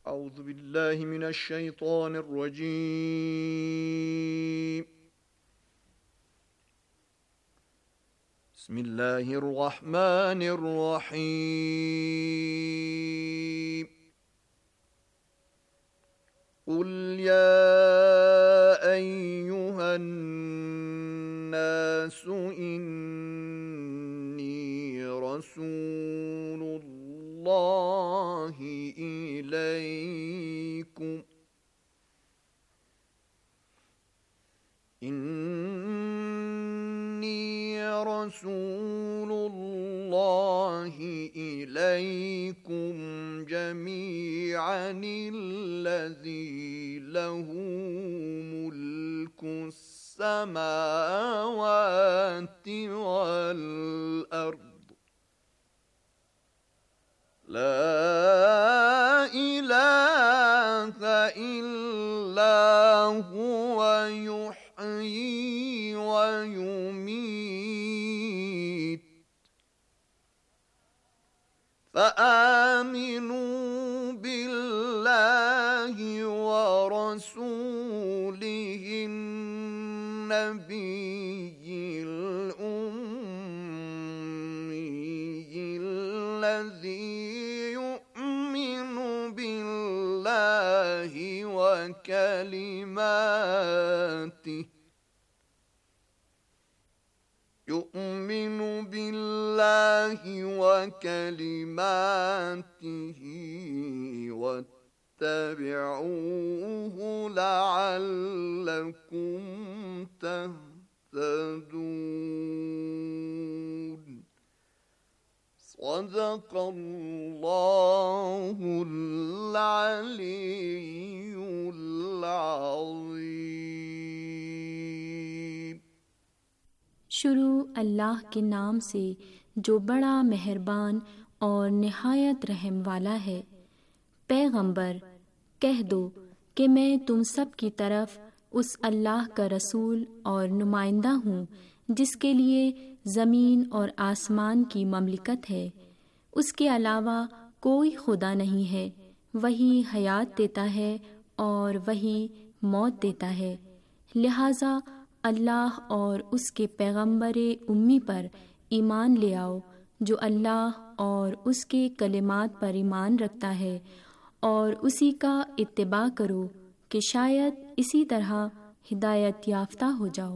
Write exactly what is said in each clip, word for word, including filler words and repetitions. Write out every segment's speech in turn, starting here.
أعوذ بالله من الشيطان الرجيم. بسم الله الرحمن الرحيم. قل يا أيها الناس إني رسول الله إليكم إني رسول الله إليكم جميعا الذي له ملك السماوات والأرض لا إله إلا هو يحيي ويميت فآمنوا بالله ورسوله النبي الأمي الذي وكلماته يؤمن بالله وكلماته واتبعوه لعلكم تهتدون. صدق اللہ العلی العظیم. شروع اللہ کے نام سے جو بڑا مہربان اور نہایت رحم والا ہے. پیغمبر کہہ دو کہ میں تم سب کی طرف اس اللہ کا رسول اور نمائندہ ہوں جس کے لیے زمین اور آسمان کی مملکت ہے. اس کے علاوہ کوئی خدا نہیں ہے. وہی حیات دیتا ہے اور وہی موت دیتا ہے. لہٰذا اللہ اور اس کے پیغمبر امی پر ایمان لے آؤ جو اللہ اور اس کے کلمات پر ایمان رکھتا ہے، اور اسی کا اتباع کرو کہ شاید اسی طرح ہدایت یافتہ ہو جاؤ.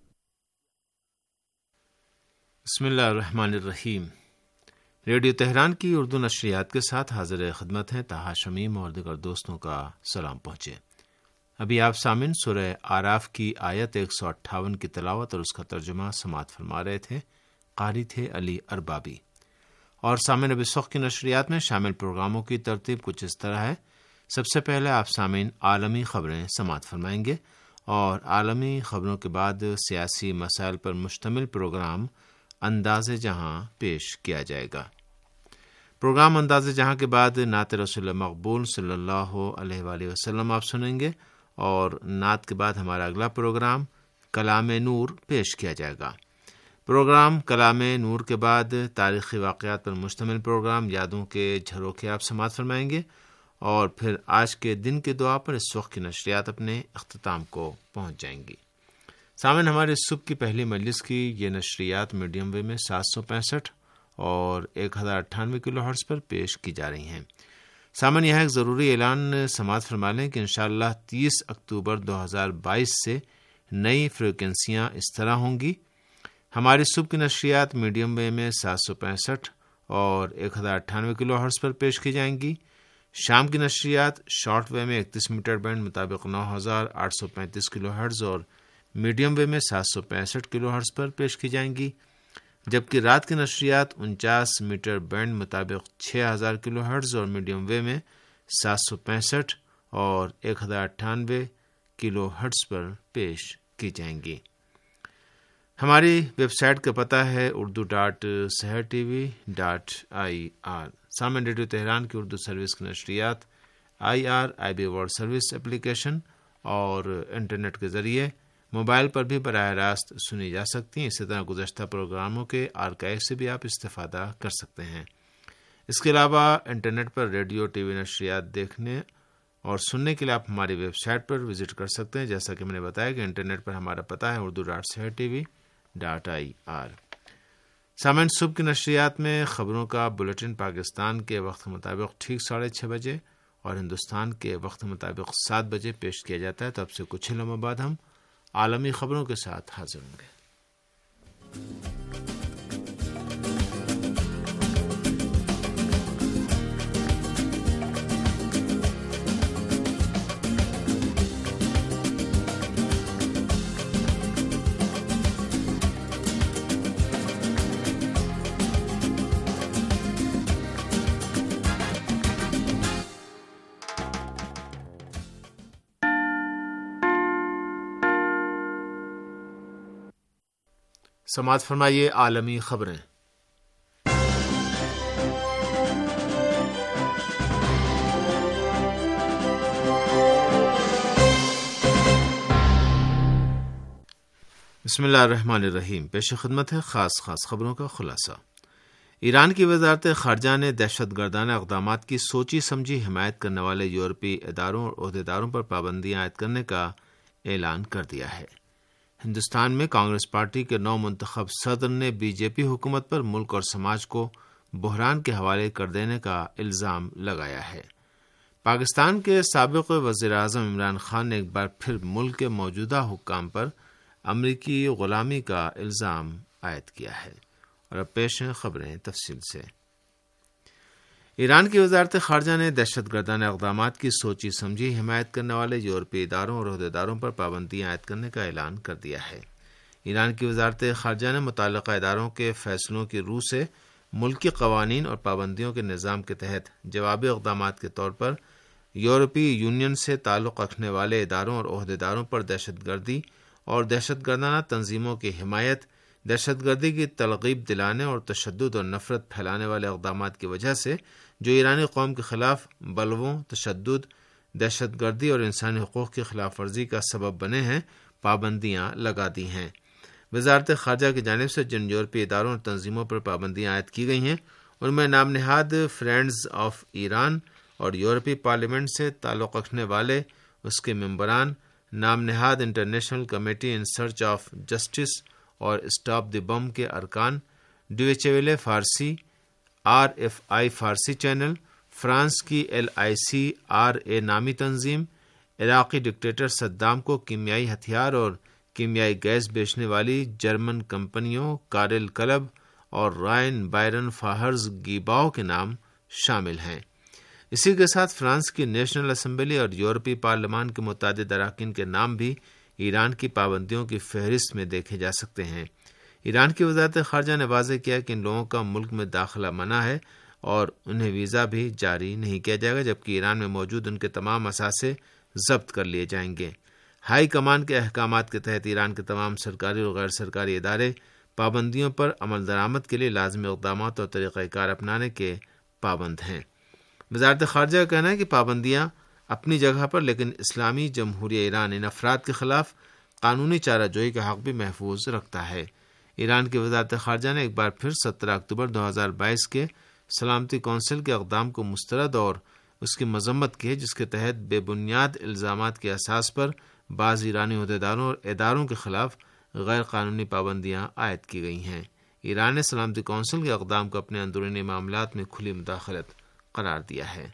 بسم اللہ الرحمن الرحیم. ریڈیو تہران کی اردو نشریات کے ساتھ حاضر خدمت ہیں طاہر شمیم اور دیگر دوستوں کا سلام پہنچے. ابھی آپ سامعین سورہ آراف کی آیت ایک سو اٹھاون کی تلاوت اور اس کا ترجمہ سماعت فرما رہے تھے. قاری تھے علی اربابی. اور سامعین اب اس وقت کی نشریات میں شامل پروگراموں کی ترتیب کچھ اس طرح ہے. سب سے پہلے آپ سامعین عالمی خبریں سماعت فرمائیں گے، اور عالمی خبروں کے بعد سیاسی مسائل پر مشتمل پروگرام انداز جہاں پیش کیا جائے گا. پروگرام انداز جہاں کے بعد نعت رسول مقبول صلی اللہ علیہ وآلہ وسلم آپ سنیں گے، اور نعت کے بعد ہمارا اگلا پروگرام کلام نور پیش کیا جائے گا. پروگرام کلام نور کے بعد تاریخی واقعات پر مشتمل پروگرام یادوں کے جھروکے آپ سماعت فرمائیں گے، اور پھر آج کے دن کی دعا پر اس وقت کی نشریات اپنے اختتام کو پہنچ جائیں گی. سامعین ہمارے صبح کی پہلی مجلس کی یہ نشریات میڈیم ویو میں سات سو پینسٹھ اور ایک ہزار اٹھانوے کلو ہرٹز پر پیش کی جا رہی ہیں. سامعین یہاں ایک ضروری اعلان سماعت فرما لیں کہ انشاءاللہ تیس اکتوبر دو ہزار بائیس سے نئی فریکوینسیاں اس طرح ہوں گی. ہماری صبح کی نشریات میڈیم ویو میں سات سو پینسٹھ اور ایک ہزار اٹھانوے کلو ہرٹز پر پیش کی جائیں گی. شام کی نشریات شارٹ ویو میں اکتیس میٹر بینڈ مطابق نو ہزار آٹھ سو پینتیس کلو ہرٹز اور میڈیم ویو میں سات سو پینسٹھ کلو ہرٹز پر پیش کی جائیں گی، جبکہ رات کی نشریات انچاس میٹر بینڈ مطابق چھ ہزار کلو ہرٹز اور میڈیم ویو میں سات سو پینسٹھ اور ایک ہزار اٹھانوے کلو ہرٹز پر پیش کی جائیں گی. ہماری ویب سائٹ کا پتہ ہے Urdu dot Sahar T V dot I R. سامعین ریڈیو تہران کی اردو سروس کی نشریات I R I B world service application اور انٹرنیٹ کے ذریعے موبائل پر بھی براہ راست سنی جا سکتی ہیں. اسی طرح گزشتہ پروگراموں کے آرکائیو سے بھی آپ استفادہ کر سکتے ہیں. اس کے علاوہ انٹرنیٹ پر ریڈیو ٹی وی نشریات دیکھنے اور سننے کے لیے آپ ہماری ویب سائٹ پر وزٹ کر سکتے ہیں. جیسا کہ میں نے بتایا کہ انٹرنیٹ پر ہمارا پتہ ہے Urdu dot Sahar T V dot I R. سامعین، صبح کی نشریات میں خبروں کا بلیٹن پاکستان کے وقت کے مطابق ٹھیک ساڑھے چھ بجے اور ہندوستان کے وقت کے مطابق سات بجے پیش کیا جاتا ہے. تو اب سے کچھ لمحوں بعد ہم عالمی خبروں کے ساتھ حاضر ہوں گے. سماعت فرمائیے عالمی خبریں. بسم اللہ الرحمن الرحیم. پیش خدمت ہے خاص خاص خبروں کا خلاصہ. ایران کی وزارت خارجہ نے دہشت گردانہ اقدامات کی سوچی سمجھی حمایت کرنے والے یورپی اداروں اور عہدیداروں پر پابندیاں عائد کرنے کا اعلان کر دیا ہے. ہندوستان میں کانگریس پارٹی کے نو منتخب صدر نے بی جے پی حکومت پر ملک اور سماج کو بحران کے حوالے کر دینے کا الزام لگایا ہے. پاکستان کے سابق وزیر اعظم عمران خان نے ایک بار پھر ملک کے موجودہ حکام پر امریکی غلامی کا الزام عائد کیا ہے. اور اب پیش ہیں خبریں تفصیل سے. ایران کی وزارت خارجہ نے دہشت گردانہ اقدامات کی سوچی سمجھی حمایت کرنے والے یورپی اداروں اور عہدیداروں پر پابندیاں عائد کرنے کا اعلان کر دیا ہے. ایران کی وزارت خارجہ نے متعلقہ اداروں کے فیصلوں کی روح سے ملکی قوانین اور پابندیوں کے نظام کے تحت جوابی اقدامات کے طور پر یورپی یونین سے تعلق رکھنے والے اداروں اور عہدیداروں پر دہشت گردی اور دہشت گردانہ تنظیموں کی حمایت، دہشت گردی کی ترغیب دلانے اور تشدد اور نفرت پھیلانے والے اقدامات کی وجہ سے جو ایرانی قوم کے خلاف بلووں، تشدد، دہشت گردی اور انسانی حقوق کی خلاف ورزی کا سبب بنے ہیں، پابندیاں لگا دی ہیں. وزارت خارجہ کی جانب سے جن یورپی اداروں اور تنظیموں پر پابندیاں عائد کی گئی ہیں ان میں نام نہاد فرینڈز آف ایران اور یورپی پارلیمنٹ سے تعلق رکھنے والے اس کے ممبران، نام نہاد international committee in search of justice اور اسٹاپ دی بم کے ارکان، Deutsche Welle Farsi, R F I Farsi channel, France کی L I C R A نامی تنظیم، عراقی ڈکٹیٹر صدام کو کیمیائی ہتھیار اور کیمیائی گیس بیچنے والی جرمن کمپنیوں کارل کلب اور رائن بائرن فاہرز گیباؤ کے نام شامل ہیں. اسی کے ساتھ فرانس کی نیشنل اسمبلی اور یورپی پارلیمان کے متعدد اراکین کے نام بھی ایران کی پابندیوں کی فہرست میں دیکھے جا سکتے ہیں. ایران کی وزارت خارجہ نے واضح کیا کہ ان لوگوں کا ملک میں داخلہ منع ہے اور انہیں ویزا بھی جاری نہیں کیا جائے گا، جبکہ ایران میں موجود ان کے تمام اثاثے ضبط کر لیے جائیں گے. ہائی کمان کے احکامات کے تحت ایران کے تمام سرکاری اور غیر سرکاری ادارے پابندیوں پر عمل درآمد کے لیے لازمی اقدامات اور طریقہ کار اپنانے کے پابند ہیں. وزارت خارجہ کا کہنا ہے کہ پابندیاں اپنی جگہ پر، لیکن اسلامی جمہوریہ ایران ان افراد کے خلاف قانونی چارہ جوئی کا حق بھی محفوظ رکھتا ہے. ایران کی وزارت خارجہ نے ایک بار پھر سترہ اکتوبر دو ہزار بائیس کے سلامتی کونسل کے اقدام کو مسترد اور اس کی مذمت کی ہے، جس کے تحت بے بنیاد الزامات کے اساس پر بعض ایرانی عہدیداروں اور اداروں کے خلاف غیر قانونی پابندیاں عائد کی گئی ہیں. ایران نے سلامتی کونسل کے اقدام کو اپنے اندرونی معاملات میں کھلی مداخلت قرار دیا ہے.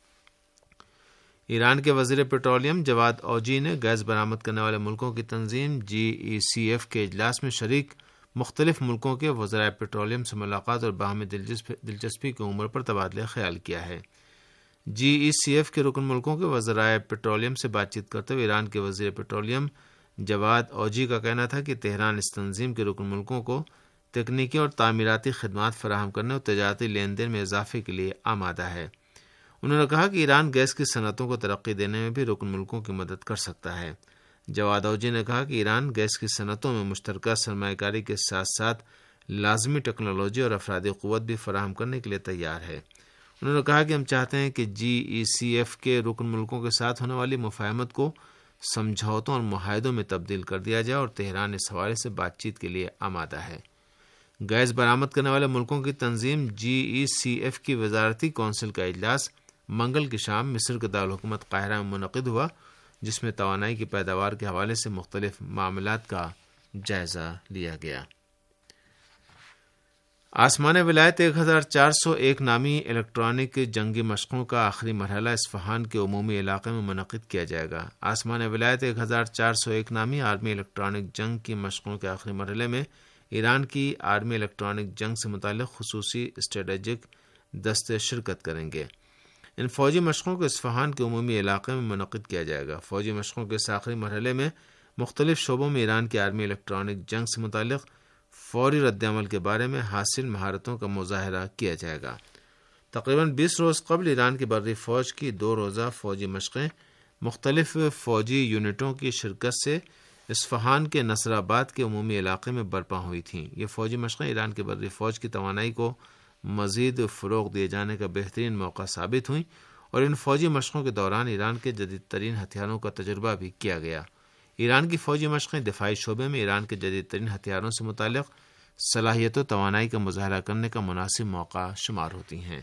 ایران کے وزیر پیٹرولیم جواد اوجی نے گیس برآمد کرنے والے ملکوں کی تنظیم جی ای سی ایف کے اجلاس میں شریک مختلف ملکوں کے وزرائے پیٹرولیم سے ملاقات اور باہمی دلچسپی کی امور پر تبادلہ خیال کیا ہے. جی ای سی ایف کے رکن ملکوں کے وزرائے پیٹرولیم سے بات چیت کرتے ہوئے ایران کے وزیر پیٹرولیم جواد اوجی کا کہنا تھا کہ تہران اس تنظیم کے رکن ملکوں کو تکنیکی اور تعمیراتی خدمات فراہم کرنے اور تجارتی لین دین میں اضافے کے لیے آمادہ ہے. انہوں نے کہا کہ ایران گیس کی صنعتوں کو ترقی دینے میں بھی رکن ملکوں کی مدد کر سکتا ہے. جواد اوجی نے کہا کہ ایران گیس کی صنعتوں میں مشترکہ سرمایہ کاری کے ساتھ ساتھ لازمی ٹیکنالوجی اور افرادی قوت بھی فراہم کرنے کے لیے تیار ہے. انہوں نے کہا کہ ہم چاہتے ہیں کہ جی ای سی ایف کے رکن ملکوں کے ساتھ ہونے والی مفاہمت کو سمجھوتوں اور معاہدوں میں تبدیل کر دیا جائے اور تہران اس حوالے سے بات چیت کے لیے آمادہ ہے. گیس برآمد کرنے والے ملکوں کی تنظیم جی ای سی ایف کی وزارتی کونسل کا اجلاس منگل کی شام مصر کے دارالحکومت قاہرہ میں منعقد ہوا، جس میں توانائی کی پیداوار کے حوالے سے مختلف معاملات کا جائزہ لیا گیا۔ آسمان ولایت ایک ہزار چار سو ایک نامی الیکٹرانک جنگی مشقوں کا آخری مرحلہ اصفہان کے عمومی علاقے میں منعقد کیا جائے گا۔ آسمان ولایت ایک ہزار چار سو ایک نامی آرمی الیکٹرانک جنگ کی مشقوں کے آخری مرحلے میں ایران کی آرمی الیکٹرانک جنگ سے متعلق خصوصی اسٹریٹجک دستے شرکت کریں گے۔ ان فوجی مشقوں کو اصفہان کے عمومی علاقے میں منعقد کیا جائے گا۔ فوجی مشقوں کے اس آخری مرحلے میں مختلف شعبوں میں ایران کی آرمی الیکٹرانک جنگ سے متعلق فوری رد عمل کے بارے میں حاصل مہارتوں کا مظاہرہ کیا جائے گا۔ تقریباً بیس روز قبل ایران کی بری فوج کی دو روزہ فوجی مشقیں مختلف فوجی یونٹوں کی شرکت سے اصفہان کے نصر آباد کے عمومی علاقے میں برپا ہوئی تھیں۔ یہ فوجی مشقیں ایران کی بری فوج کی توانائی کو مزید فروغ دیے جانے کا بہترین موقع ثابت ہوئیں، اور ان فوجی مشقوں کے دوران ایران کے جدید ترین ہتھیاروں کا تجربہ بھی کیا گیا۔ ایران کی فوجی مشقیں دفاعی شعبے میں ایران کے جدید ترین ہتھیاروں سے متعلق صلاحیت و توانائی کا مظاہرہ کرنے کا مناسب موقع شمار ہوتی ہیں۔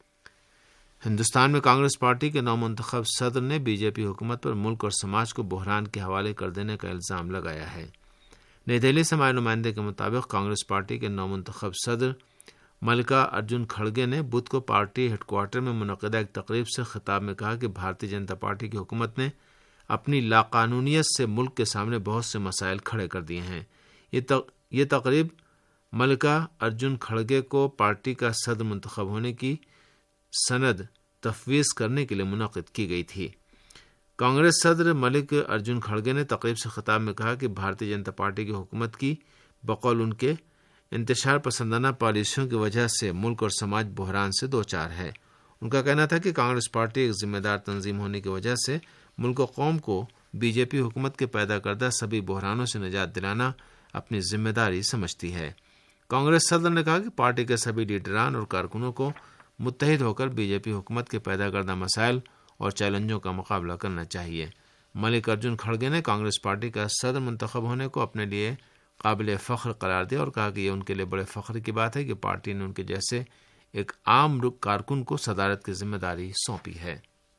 ہندوستان میں کانگریس پارٹی کے نو منتخب صدر نے بی جے پی حکومت پر ملک اور سماج کو بحران کے حوالے کر دینے کا الزام لگایا ہے۔ نئی دہلی سے ہمارے نمائندے کے مطابق کانگریس پارٹی کے نو منتخب صدر ملکا ارجن کھڑگے نے بدھ کو پارٹی ہیڈ کوارٹر میں منعقدہ ایک تقریب سے خطاب میں کہا کہ بھارتیہ جنتا پارٹی کی حکومت نے اپنی لاقانونیت سے ملک کے سامنے بہت سے مسائل کھڑے کر دیے ہیں۔ یہ تقریب ملکا ارجن کھڑگے کو پارٹی کا صدر منتخب ہونے کی سند تفویض کرنے کے لیے منعقد کی گئی تھی۔ کانگریس صدر ملک ارجن کھڑگے نے تقریب سے خطاب میں کہا کہ بھارتیہ جنتا پارٹی کی حکومت کی بقول ان کے انتشار پسندانہ پالیسیوں کی وجہ سے ملک اور سماج بحران سے دوچار ہے۔ ان کا کہنا تھا کہ کانگریس پارٹی ایک ذمہ دار تنظیم ہونے کی وجہ سے ملک و قوم کو بی جے پی حکومت کے پیدا کردہ سبھی بحرانوں سے نجات دلانا اپنی ذمہ داری سمجھتی ہے۔ کانگریس صدر نے کہا کہ پارٹی کے سبھی لیڈران اور کارکنوں کو متحد ہو کر بی جے پی حکومت کے پیدا کردہ مسائل اور چیلنجوں کا مقابلہ کرنا چاہیے۔ ملک ارجن کھڑگے نے کانگریس پارٹی کا صدر منتخب ہونے کو اپنے لیے قابل فخر قرار دیا اور کہا کہ یہ ان کے لیے بڑے فخر کی بات ہے کہ پارٹی نے ان کے جیسے ایک عام کارکن کو صدارت کی ذمہ داری سونپی ہے۔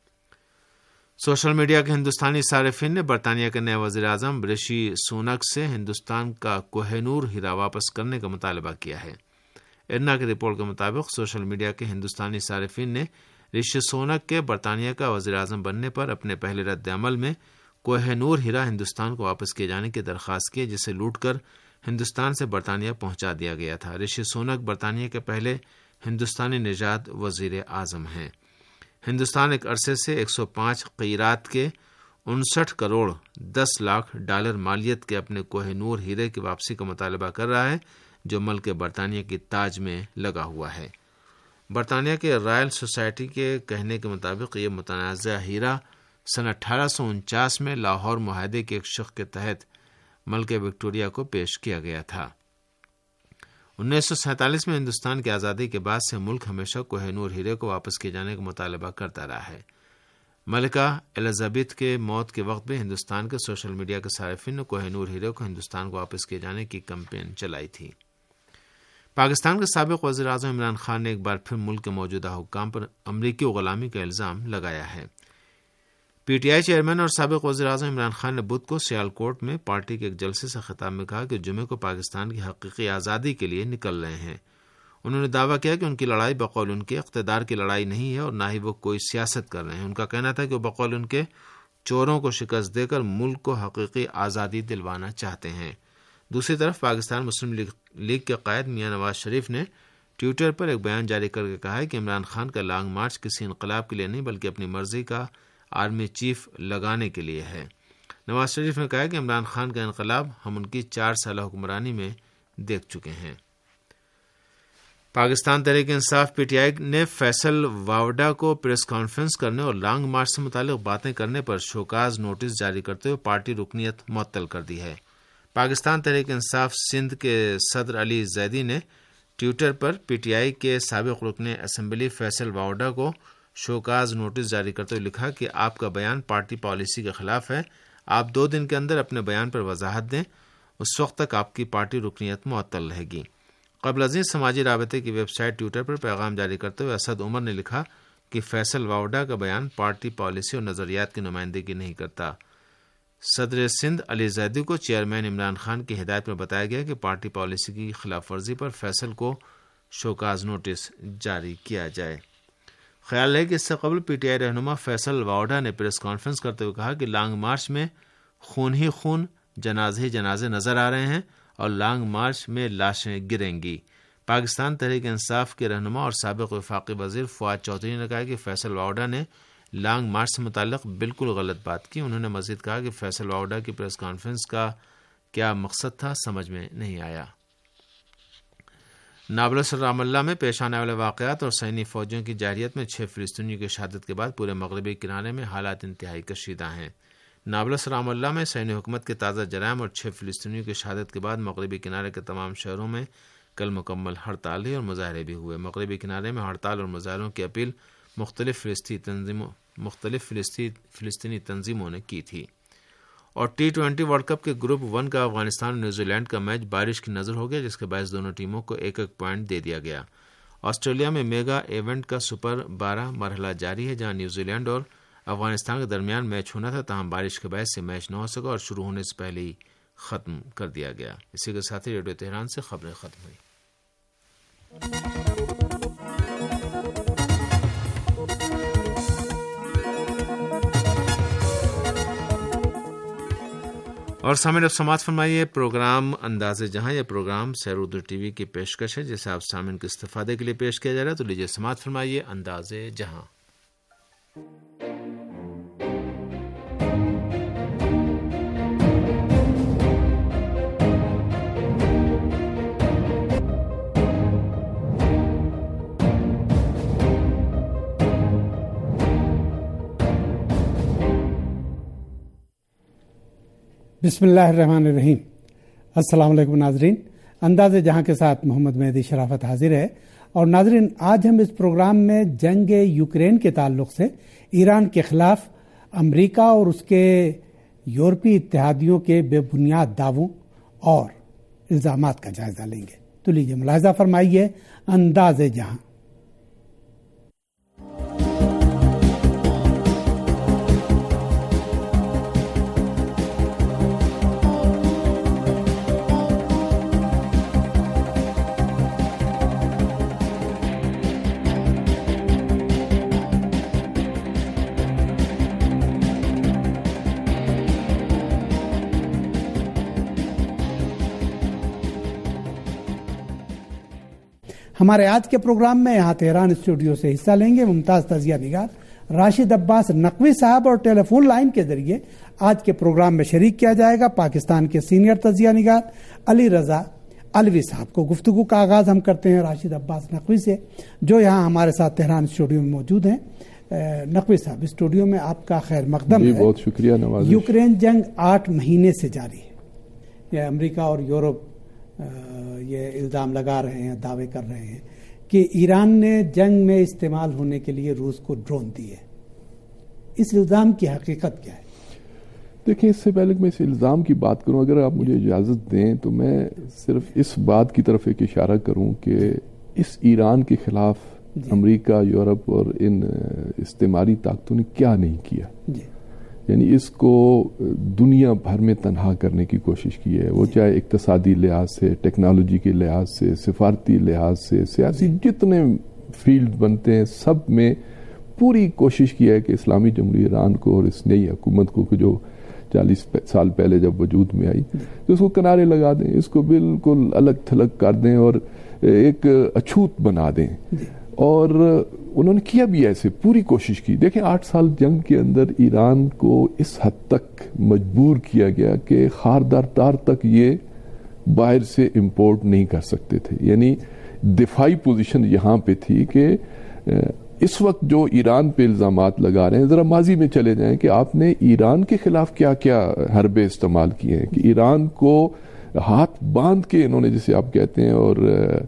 سوشل میڈیا کے ہندوستانی صارفین نے برطانیہ کے نئے وزیر اعظم رشی سونک سے ہندوستان کا کوہ نور ہیرا واپس کرنے کا مطالبہ کیا ہے۔ ارنا کی رپورٹ کے مطابق سوشل میڈیا کے ہندوستانی صارفین نے رشی سونک کے برطانیہ کا وزیر اعظم بننے پر اپنے پہلے رد عمل میں کوہ نور ہیرا ہندوستان کو واپس کیے جانے کی درخواست کی، جسے لوٹ کر ہندوستان سے برطانیہ پہنچا دیا گیا تھا۔ رشی سونک برطانیہ کے پہلے ہندوستانی نژاد وزیر اعظم ہیں۔ ہندوستان ایک عرصے سے ایک سو پانچ قیرات کے انسٹھ کروڑ دس لاکھ ڈالر مالیت کے اپنے کوہ نور ہیرے کی واپسی کا مطالبہ کر رہا ہے، جو ملک برطانیہ کی تاج میں لگا ہوا ہے۔ برطانیہ کے رائل سوسائٹی کے کہنے کے مطابق یہ متنازع ہیرا سن اٹھارہ سو انچاس میں لاہور معاہدے کے ایک شق کے تحت ملکہ وکٹوریہ کو پیش کیا گیا تھا۔ انیس سو سینتالیس میں ہندوستان کی آزادی کے بعد سے ملک ہمیشہ کوہ نور ہیرے کو واپس کیے جانے کا مطالبہ کرتا رہا ہے۔ ملکہ الزابتھ کے موت کے وقت بھی ہندوستان کے سوشل میڈیا کے صارفین نے کوہ نور ہیرے کو ہندوستان کو واپس کیے جانے کی کمپین چلائی تھی۔ پاکستان کے سابق وزیر اعظم عمران خان نے ایک بار پھر ملک کے موجودہ حکام پر امریکی غلامی کا الزام لگایا ہے۔ پی ٹی آئی چیئرمین اور سابق وزیر اعظم عمران خان نے بدھ کو سیالکوٹ میں پارٹی کے ایک جلسے سے خطاب میں کہا کہ جمعے کو پاکستان کی حقیقی آزادی کے لیے نکل رہے ہیں۔ انہوں نے دعویٰ کیا کہ ان کی لڑائی بقول ان کے اقتدار کی لڑائی نہیں ہے اور نہ ہی وہ کوئی سیاست کر رہے ہیں۔ ان کا کہنا تھا کہ وہ بقول ان کے چوروں کو شکست دے کر ملک کو حقیقی آزادی دلوانا چاہتے ہیں۔ دوسری طرف پاکستان مسلم لیگ کے قائد میاں نواز شریف نے ٹویٹر پر ایک بیان جاری کر کے کہا ہے کہ عمران خان کا لانگ مارچ کسی انقلاب کے لیے نہیں بلکہ اپنی مرضی کا آرمی چیف لگانے کے لیے ہے۔ نواز شریف نے کہا کہ عمران خان کا انقلاب ہم ان کی چار سالہ حکمرانی میں دیکھ چکے ہیں۔ Pakistan Tehreek Insaf P T I نے فیصل واوڈا کو پریس کانفرنس کرنے اور لانگ مارچ سے متعلق باتیں کرنے پر شوکاز نوٹس جاری کرتے ہوئے پارٹی رکنیت معطل کر دی ہے۔ پاکستان تحریک انصاف سندھ کے صدر علی زیدی نے Twitter per P T I کے سابق رکن اسمبلی فیصل واوڈا کو شوکاز نوٹس جاری کرتے ہوئے لکھا کہ آپ کا بیان پارٹی پالیسی کے خلاف ہے، آپ دو دن کے اندر اپنے بیان پر وضاحت دیں، اس وقت تک آپ کی پارٹی رکنیت معطل رہے گی۔ قبل ازیں سماجی رابطے کی ویب سائٹ ٹویٹر پر پیغام جاری کرتے ہوئے اسد عمر نے لکھا کہ فیصل واوڈا کا بیان پارٹی پالیسی اور نظریات کی نمائندگی نہیں کرتا۔ صدر سندھ علی زیدی کو چیئرمین عمران خان کی ہدایت میں بتایا گیا کہ پارٹی پالیسی کی خلاف ورزی پر فیصل کو شوکاز نوٹس جاری کیا جائے۔ خیال ہے کہ اس سے قبل پی ٹی آئی رہنما فیصل واوڈا نے پریس کانفرنس کرتے ہوئے کہا کہ لانگ مارچ میں خون ہی خون، جنازے ہی جنازے نظر آ رہے ہیں اور لانگ مارچ میں لاشیں گریں گی۔ پاکستان تحریک انصاف کے رہنما اور سابق وفاقی وزیر فواد چودھری نے کہا کہ فیصل واوڈا نے لانگ مارچ سے متعلق بالکل غلط بات کی۔ انہوں نے مزید کہا کہ فیصل واوڈا کی پریس کانفرنس کا کیا مقصد تھا سمجھ میں نہیں آیا۔ نابلس رام اللہ میں پیش آنے والے واقعات اور سینی فوجیوں کی جارحیت میں چھ فلسطینیوں کی شہادت کے بعد پورے مغربی کنارے میں حالات انتہائی کشیدہ ہیں۔ نابلس رام اللہ میں سینی حکومت کے تازہ جرائم اور چھ فلسطینیوں کی شہادت کے بعد مغربی کنارے کے تمام شہروں میں کل مکمل ہڑتال اور مظاہرے بھی ہوئے۔ مغربی کنارے میں ہڑتال اور مظاہروں کی اپیل مختلف فلسطینی تنظیموں مختلف فلسطینی تنظیموں نے کی تھی۔ اور ٹی ٹوینٹی ورلڈ کپ کے گروپ ون کا افغانستان اور نیوزی لینڈ کا میچ بارش کی نظر ہو گیا، جس کے باعث دونوں ٹیموں کو ایک ایک پوائنٹ دے دیا گیا۔ آسٹریلیا میں میگا ایونٹ کا سپر بارہ مرحلہ جاری ہے، جہاں نیوزی لینڈ اور افغانستان کے درمیان میچ ہونا تھا، تاہم بارش کے باعث سے میچ نہ ہو سکا اور شروع ہونے سے پہلے ہی ختم کر دیا گیا۔ اسی کے ساتھ ہی ریڈیو تہران سے خبریں ختم ہوئی۔ اور سامعین اب سماعت فرمائیے پروگرام انداز جہاں۔ یہ پروگرام سیر اردو ٹی وی کی پیشکش ہے جسے آپ سامعین کے استفادے کے لیے پیش کیا جا رہا ہے، تو لیجیے سماعت فرمائیے انداز جہاں۔ بسم اللہ الرحمن الرحیم۔ السلام علیکم ناظرین، انداز جہاں کے ساتھ محمد مہدی شرافت حاضر ہے۔ اور ناظرین، آج ہم اس پروگرام میں جنگ یوکرین کے تعلق سے ایران کے خلاف امریکہ اور اس کے یورپی اتحادیوں کے بے بنیاد دعووں اور الزامات کا جائزہ لیں گے۔ تو لیجیے ملاحظہ فرمائیے انداز جہاں۔ ہمارے آج کے پروگرام میں یہاں تہران اسٹوڈیو سے حصہ لیں گے ممتاز تجزیہ نگار راشد عباس نقوی صاحب، اور ٹیلی فون لائن کے ذریعے آج کے پروگرام میں شریک کیا جائے گا پاکستان کے سینئر تجزیہ نگار علی رضا علوی صاحب کو۔ گفتگو کا آغاز ہم کرتے ہیں راشد عباس نقوی سے، جو یہاں ہمارے ساتھ تہران اسٹوڈیو میں موجود ہیں۔ نقوی صاحب، اسٹوڈیو میں آپ کا خیر مقدم ہے۔ بہت شکریہ نواز۔ یوکرین جنگ آٹھ مہینے سے جاری ہے۔ یہ امریکہ اور یورپ یہ الزام لگا رہے ہیں، دعوے کر رہے ہیں کہ ایران نے جنگ میں استعمال ہونے کے لیے روس کو ڈرون دیے۔ اس الزام کی حقیقت کیا ہے؟ دیکھیں، اس سے پہلے کہ میں اس الزام کی بات کروں، اگر آپ مجھے اجازت دیں تو میں صرف اس بات کی طرف ایک اشارہ کروں کہ اس ایران کے خلاف جی۔ امریکہ، یورپ اور ان استعماری طاقتوں نے کیا نہیں کیا جی۔ یعنی اس کو دنیا بھر میں تنہا کرنے کی کوشش کی ہے، وہ چاہے اقتصادی لحاظ سے، ٹیکنالوجی کے لحاظ سے، سفارتی لحاظ سے، سیاسی جتنے فیلڈ بنتے ہیں سب میں پوری کوشش کی ہے کہ اسلامی جمہوریہ ایران کو اور اس نئی حکومت کو جو چالیس سال پہلے جب وجود میں آئی تو اس کو کنارے لگا دیں، اس کو بالکل الگ تھلگ کر دیں اور ایک اچھوت بنا دیں۔ اور انہوں نے کیا بھی ایسے، پوری کوشش کی۔ دیکھیں، آٹھ سال جنگ کے اندر ایران کو اس حد تک مجبور کیا گیا کہ خاردار تار تک یہ باہر سے امپورٹ نہیں کر سکتے تھے۔ یعنی دفاعی پوزیشن یہاں پہ تھی کہ اس وقت جو ایران پہ الزامات لگا رہے ہیں، ذرا ماضی میں چلے جائیں کہ آپ نے ایران کے خلاف کیا کیا حربے استعمال کیے ہیں، کہ ایران کو ہاتھ باندھ کے انہوں نے، جسے آپ کہتے ہیں، اور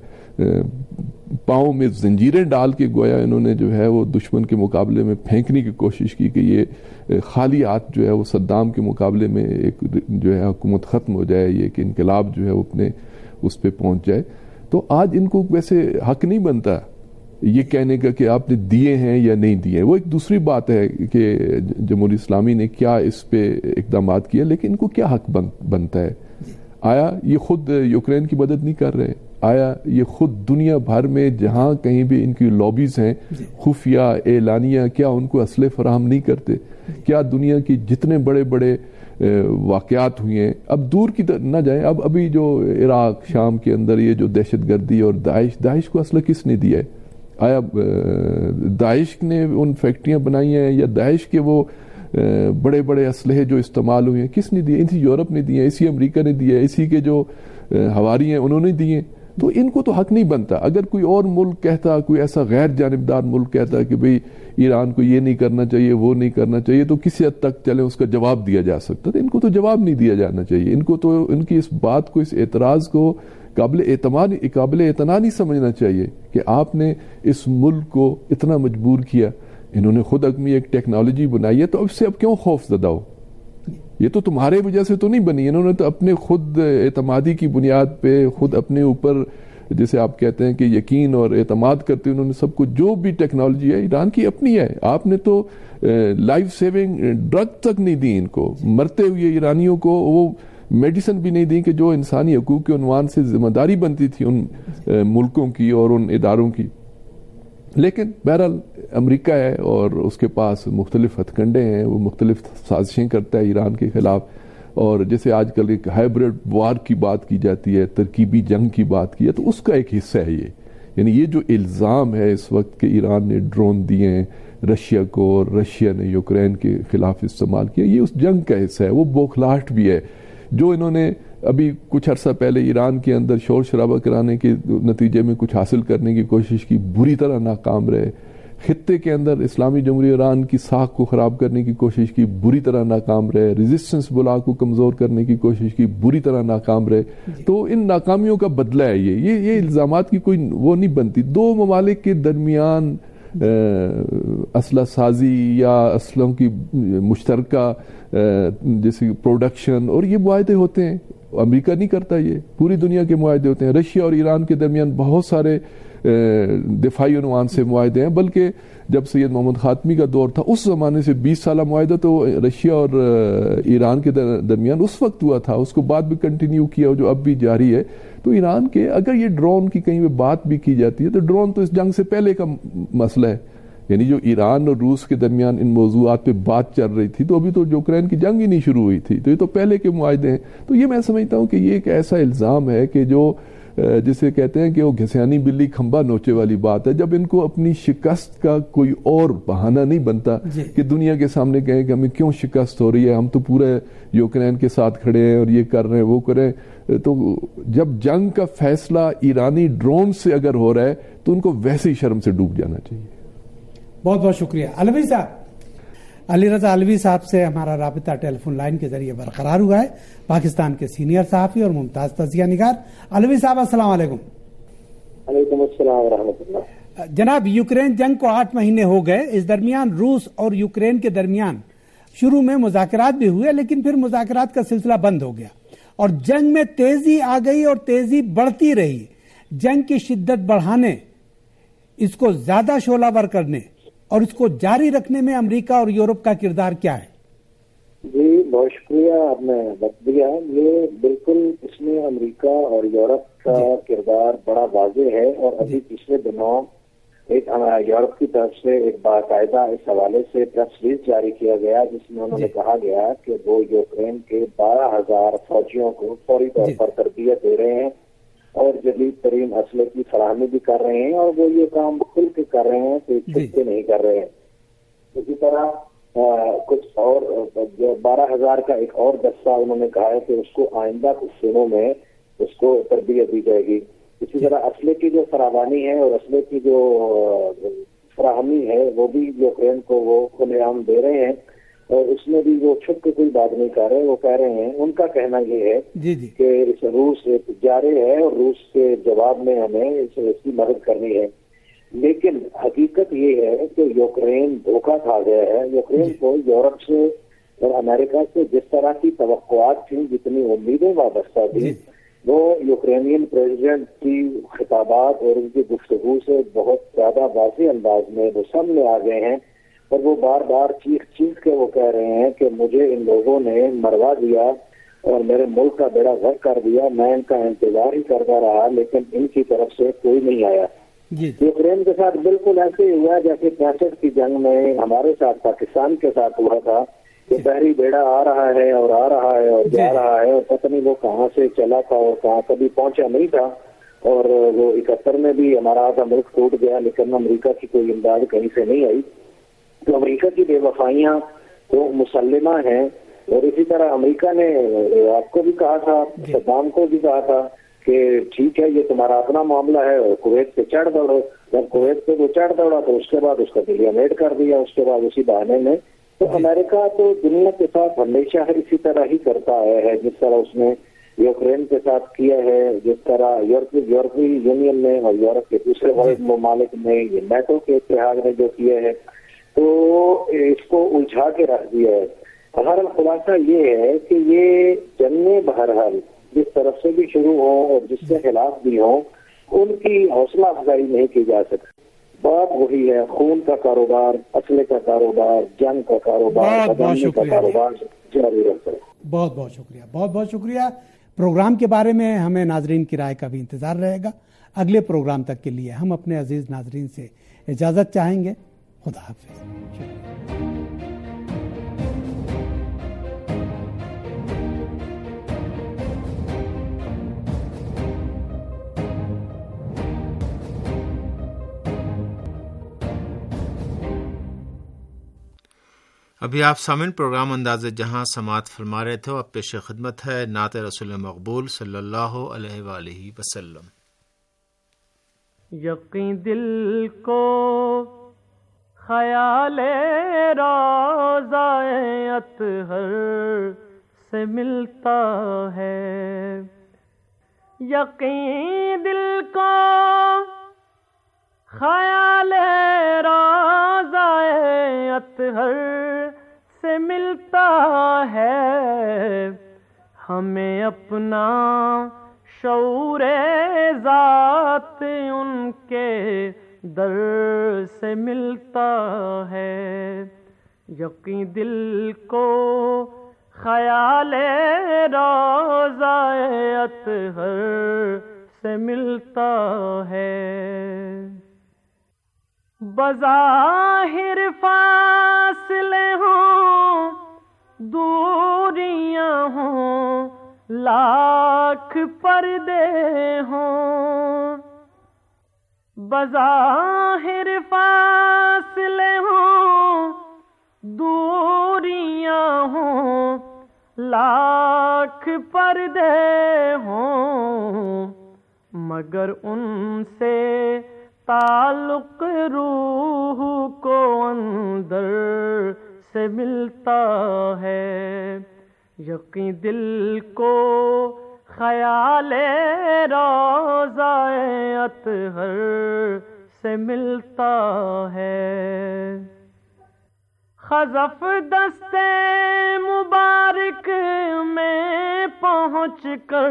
پاؤں میں زنجیریں ڈال کے گویا انہوں نے جو ہے وہ دشمن کے مقابلے میں پھینکنے کی کوشش کی کہ یہ خالی ہاتھ جو ہے وہ صدام کے مقابلے میں ایک جو ہے حکومت ختم ہو جائے، یہ کہ انقلاب جو ہے وہ اپنے اس پہ پہنچ جائے۔ تو آج ان کو ویسے حق نہیں بنتا یہ کہنے کا کہ آپ نے دیے ہیں یا نہیں دیے. وہ ایک دوسری بات ہے کہ جمہوریہ اسلامی نے کیا اس پہ اقدامات کیا، لیکن ان کو کیا حق بنتا ہے؟ آیا یہ خود یوکرین کی مدد نہیں کر رہے؟ آیا یہ خود دنیا بھر میں جہاں کہیں بھی ان کی لابیز ہیں خفیہ اعلانیہ، کیا ان کو اسلحے فراہم نہیں کرتے؟ کیا دنیا کی جتنے بڑے بڑے واقعات ہوئے ہیں، اب دور کی نہ جائیں، اب ابھی جو عراق شام کے اندر یہ جو دہشت گردی اور داعش داعش کو اسلحہ کس نے دیا ہے؟ آیا داعش نے ان فیکٹریاں بنائی ہیں یا داعش کے وہ بڑے بڑے اسلحے جو استعمال ہوئے ہیں کس نے دیے؟ اسی یورپ نے دیے، اسی امریکہ نے دیے، اسی کے جو ہواری ہیں انہوں نے دیے. تو ان کو تو حق نہیں بنتا. اگر کوئی اور ملک کہتا، کوئی ایسا غیر جانبدار ملک کہتا کہ بھئی ایران کو یہ نہیں کرنا چاہیے، وہ نہیں کرنا چاہیے، تو کسی حد تک چلے اس کا جواب دیا جا سکتا. تو ان کو تو جواب نہیں دیا جانا چاہیے. ان کو تو ان کی اس بات کو، اس اعتراض کو قابل اعتماد قابل اعتنا نہیں سمجھنا چاہیے کہ آپ نے اس ملک کو اتنا مجبور کیا. انہوں نے خود اپنی ایک ٹیکنالوجی بنائی ہے، تو اب سے اب کیوں خوف زدہ ہو؟ یہ تو تمہارے وجہ سے تو نہیں بنی. انہوں نے تو اپنے خود اعتمادی کی بنیاد پہ، خود اپنے اوپر جیسے آپ کہتے ہیں کہ یقین اور اعتماد کرتے انہوں نے سب کچھ، جو بھی ٹیکنالوجی ہے ایران کی اپنی ہے. آپ نے تو لائف سیونگ ڈرگ تک نہیں دی ان کو. مرتے ہوئے ایرانیوں کو وہ میڈیسن بھی نہیں دی کہ جو انسانی حقوق کے عنوان سے ذمہ داری بنتی تھی ان ملکوں کی اور ان اداروں کی. لیکن بہرحال امریکہ ہے اور اس کے پاس مختلف ہتھ کنڈے ہیں، وہ مختلف سازشیں کرتا ہے ایران کے خلاف. اور جیسے آج کل ایک ہائبرڈ وار کی بات کی جاتی ہے، ترکیبی جنگ کی بات کی ہے، تو اس کا ایک حصہ ہے یہ. یعنی یہ جو الزام ہے اس وقت کہ ایران نے ڈرون دیے ہیں رشیا کو اور رشیا نے یوکرین کے خلاف استعمال کیا، یہ اس جنگ کا حصہ ہے. وہ بوکھلاہٹ بھی ہے جو انہوں نے ابھی کچھ عرصہ پہلے ایران کے اندر شور شرابہ کرانے کے نتیجے میں کچھ حاصل کرنے کی کوشش کی، بری طرح ناکام رہے. خطے کے اندر اسلامی جمہوریہ ایران کی ساکھ کو خراب کرنے کی کوشش کی، بری طرح ناکام رہے. ریزسٹنس بلاک کو کمزور کرنے کی کوشش کی، بری طرح ناکام رہے. تو ان ناکامیوں کا بدلہ ہے یہ یہ یہ الزامات کی کوئی وہ نہیں بنتی. دو ممالک کے درمیان اسلحہ سازی یا اسلحوں کی مشترکہ جیسے پروڈکشن اور یہ معاہدے ہوتے ہیں. امریکہ نہیں کرتا، یہ پوری دنیا کے معاہدے ہوتے ہیں. رشیا اور ایران کے درمیان بہت سارے دفاعی عنوان سے معاہدے ہیں، بلکہ جب سید محمد خاتمی کا دور تھا اس زمانے سے بیس سالہ معاہدہ تو رشیا اور ایران کے درمیان اس وقت ہوا تھا، اس کو بعد بھی کنٹینیو کیا جو اب بھی جاری ہے. تو ایران کے اگر یہ ڈرون کی کہیں پہ بات بھی کی جاتی ہے تو ڈرون تو اس جنگ سے پہلے کا مسئلہ ہے. یعنی جو ایران اور روس کے درمیان ان موضوعات پہ بات چل رہی تھی تو ابھی تو یوکرین کی جنگ ہی نہیں شروع ہوئی تھی، تو یہ تو پہلے کے معاہدے ہیں. تو یہ میں سمجھتا ہوں کہ یہ ایک ایسا الزام ہے کہ جو جسے کہتے ہیں کہ وہ گھسیانی بلی کھمبا نوچے والی بات ہے. جب ان کو اپنی شکست کا کوئی اور بہانہ نہیں بنتا کہ دنیا کے سامنے کہیں کہ ہمیں کیوں شکست ہو رہی ہے، ہم تو پورے یوکرین کے ساتھ کھڑے ہیں اور یہ کر رہے ہیں وہ کریں. تو جب جنگ کا فیصلہ ایرانی ڈرون سے اگر ہو رہا ہے تو ان کو ویسے ہی شرم سے ڈوب جانا چاہیے. بہت بہت شکریہ. علوی صاحب، علی رضا علوی صاحب سے ہمارا رابطہ ٹیلی فون لائن کے ذریعے برقرار ہوا ہے. پاکستان کے سینئر صحافی اور ممتاز تجزیہ نگار. علوی صاحب السلام علیکم. وعلیکم السلام ورحمۃ اللہ. جناب، یوکرین جنگ کو آٹھ مہینے ہو گئے. اس درمیان روس اور یوکرین کے درمیان شروع میں مذاکرات بھی ہوئے، لیکن پھر مذاکرات کا سلسلہ بند ہو گیا اور جنگ میں تیزی آ گئی اور تیزی بڑھتی رہی. جنگ کی شدت بڑھانے، اس کو زیادہ شعلہ ور کرنے اور اس کو جاری رکھنے میں امریکہ اور یورپ کا کردار کیا ہے؟ جی بہت شکریہ، آپ نے وقت دیا. یہ بالکل اس میں امریکہ اور یورپ کا کردار بڑا واضح ہے. اور ابھی پچھلے دنوں ایک یورپ کی طرف سے ایک باقاعدہ اس حوالے سے پریس ریلیز جاری کیا گیا جس میں انہوں نے کہا گیا کہ وہ یوکرین کے بارہ ہزار فوجیوں کو فوری طور پر تربیت دے رہے ہیں اور جدید ترین اسلحے کی فراہمی بھی کر رہے ہیں، اور وہ یہ کام کھل کے کر رہے ہیں، کوئی چھپ کے نہیں کر رہے ہیں. اسی طرح کچھ اور جو بارہ ہزار کا ایک اور دستہ انہوں نے کہا ہے کہ اس کو آئندہ کچھ دنوں میں اس کو تربیت دی جائے گی. اسی طرح اسلحے کی جو فراوانی ہے اور اسلحے کی جو فراہمی ہے وہ بھی یوکرین کو وہ کھلے عام دے رہے ہیں، اور اس میں بھی وہ چھپ کے کوئی بات نہیں کر رہے. وہ کہہ رہے ہیں، ان کا کہنا یہ ہے جی جی کہ اس روس جارے ہے اور روس کے جواب میں ہمیں اس کی مدد کرنی ہے. لیکن حقیقت یہ ہے کہ یوکرین دھوکہ کھا گیا ہے. یوکرین کو یورپ سے اور امریکہ سے جس طرح کی توقعات تھیں، جتنی امیدیں وابستہ تھیں، وہ یوکرینین پریزیڈنٹ کی خطابات اور ان کی گفتگو سے بہت زیادہ واضح انداز میں وہ سامنے آ گئے ہیں، اور وہ بار بار چیخ چیخ کے وہ کہہ رہے ہیں کہ مجھے ان لوگوں نے مروا دیا اور میرے ملک کا بیڑا غرق کر دیا، میں ان کا انتظار ہی کرتا رہا لیکن ان کی طرف سے کوئی نہیں آیا۔ یوکرین کے ساتھ بالکل ایسے ہی ہوا جیسے پینسٹھ کی جنگ میں ہمارے ساتھ پاکستان کے ساتھ ہوا تھا کہ بحری بیڑا آ رہا ہے اور آ رہا ہے اور جا رہا ہے اور پتہ نہیں وہ کہاں سے چلا تھا اور کہاں کبھی پہنچا نہیں تھا، اور وہ اکہتر میں بھی ہمارا آدھا ملک ٹوٹ گیا لیکن امریکہ کی کوئی امداد کہیں سے نہیں آئی۔ تو امریکہ کی بے وفائیاں وہ مسلمہ ہیں، اور اسی طرح امریکہ نے آپ کو بھی کہا تھا، صدام کو بھی کہا تھا کہ ٹھیک ہے یہ تمہارا اپنا معاملہ ہے، اور کویت پہ چڑھ دوڑو، جب کویت پہ وہ چڑھ دوڑا تو اس کے بعد اس کا ڈیلیمیٹ کر دیا، اس کے بعد اسی بہانے میں۔ تو امریکہ تو دنیا کے ساتھ ہمیشہ اسی طرح ہی کرتا آیا ہے، جس طرح اس نے یوکرین کے ساتھ کیا ہے، جس طرح یورپی یورپی یونین نے اور یورپ کے دوسرے غریب ممالک نے، یہ نیٹو کے اتحاد نے جو کیا ہے، تو اس کو الجھا کے رکھ دیا ہے۔ ہمارا خلاصہ یہ ہے کہ یہ جنگیں بہرحال جس طرف سے بھی شروع ہوں اور جس کے خلاف بھی ہوں، ان کی حوصلہ افزائی نہیں کی جا سکتی۔ بات وہی ہے، خون کا کاروبار، اسلحے کا کاروبار، جنگ کا کاروبار، بدامنی کا کاروبار جاری رہتا ہے۔ بہت بہت شکریہ، بہت بہت شکریہ۔ پروگرام کے بارے میں ہمیں ناظرین کی رائے کا بھی انتظار رہے گا۔ اگلے پروگرام تک کے لیے ہم اپنے عزیز ناظرین سے اجازت چاہیں گے۔ خدا حافظ۔ ابھی آپ سامعین پروگرام انداز جہاں سماعت فرما رہے تھے، اب پیش خدمت ہے نعت رسول مقبول صلی اللہ علیہ وآلہ وسلم۔ یقین دل کو خیال روضہ اطہر سے ملتا ہے، یقین دل کو خیال روضہ اطہر سے ملتا ہے، ہمیں اپنا شعور ذات ان کے در سے ملتا ہے، یقین دل کو خیال روضہ اطہر سے ملتا ہے۔ بظاہر فاصلے ہوں، دوریاں ہوں، لاکھ پردے ہوں، بظاہر فاصلے ہوں، دوریاں ہوں، لاکھ پردے ہوں، مگر ان سے تعلق روح کو اندر سے ملتا ہے، یقین دل کو خیال روضہ اطہر سے ملتا ہے۔ خزف دستے مبارک میں پہنچ کر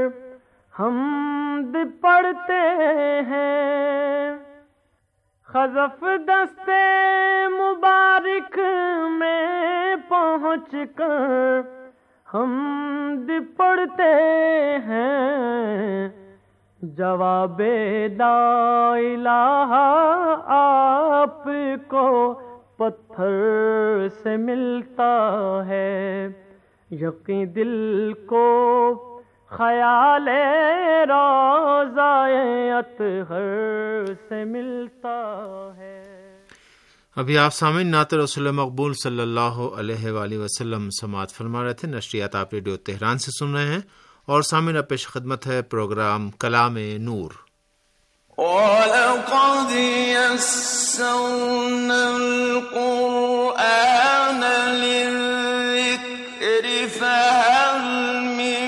حمد پڑھتے ہیں، خزف دستے مبارک میں پہنچ کر حمد پڑھتے ہیں، جواب لا الہ آپ کو پتھر سے ملتا ہے، یقین دل کو خیال روضہ اطہر سے ملتا ہے۔ ابھی آپ سامعین نعت رسول مقبول صلی اللہ علیہ وآلہ وسلم سماعت فرما رہے تھے۔ نشریات آپ ریڈیو تہران سے سن رہے ہیں، اور سامعین اب پیش خدمت ہے پروگرام کلام نور۔ وَلَقَدْ يَسَّرْنَا الْقُرْآنَ لِلذِّكْرِ فَهَلْ مِن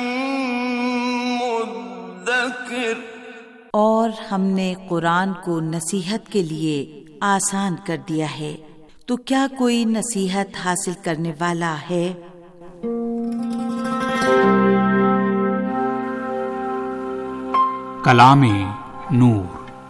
مُّدَّكِرٍ، اور ہم نے قرآن کو نصیحت کے لیے آسان کر دیا ہے، تو کیا کوئی نصیحت حاصل کرنے والا ہے؟ کلام نور۔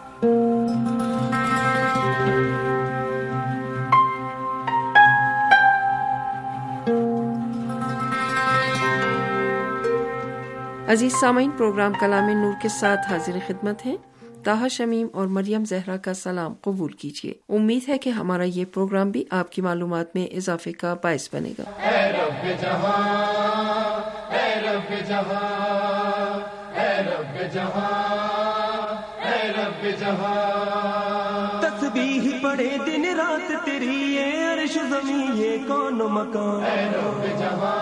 عزیز سامعین، پروگرام کلام نور کے ساتھ حاضر خدمت ہیں طاہر شمیم اور مریم زہرا کا سلام قبول کیجیے۔ امید ہے کہ ہمارا یہ پروگرام بھی آپ کی معلومات میں اضافے کا باعث بنے گا۔ اے رب جہاں، اے رب جہاں، اے رب جہاں، اے رب جہاں، تسبیح پڑھے دن رات تیری، یہ عرش زمین یہ کون مکان، اے رب جہاں،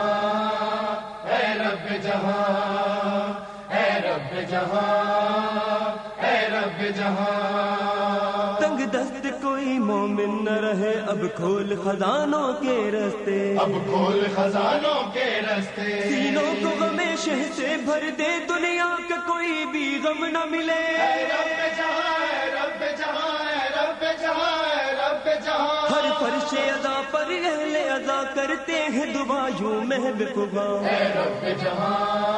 اے رب جہاں، اے رب جہاں، اے رب جہاں، تنگ دست کوئی مومن نہ رہے، اب کھول خزانوں کے رستے، اب کھول خزانوں کے رستے، سینوں کو غم شہ سے بھر دے، دنیا کا کوئی بھی غم نہ ملے، اے رب جہاں، اے رب جہاں، اے رب جہاں، اے رب جہاں، ہر فرش ادا پر اہل ادا کرتے ہیں دعا یوں محب خدا، اے رب جہاں،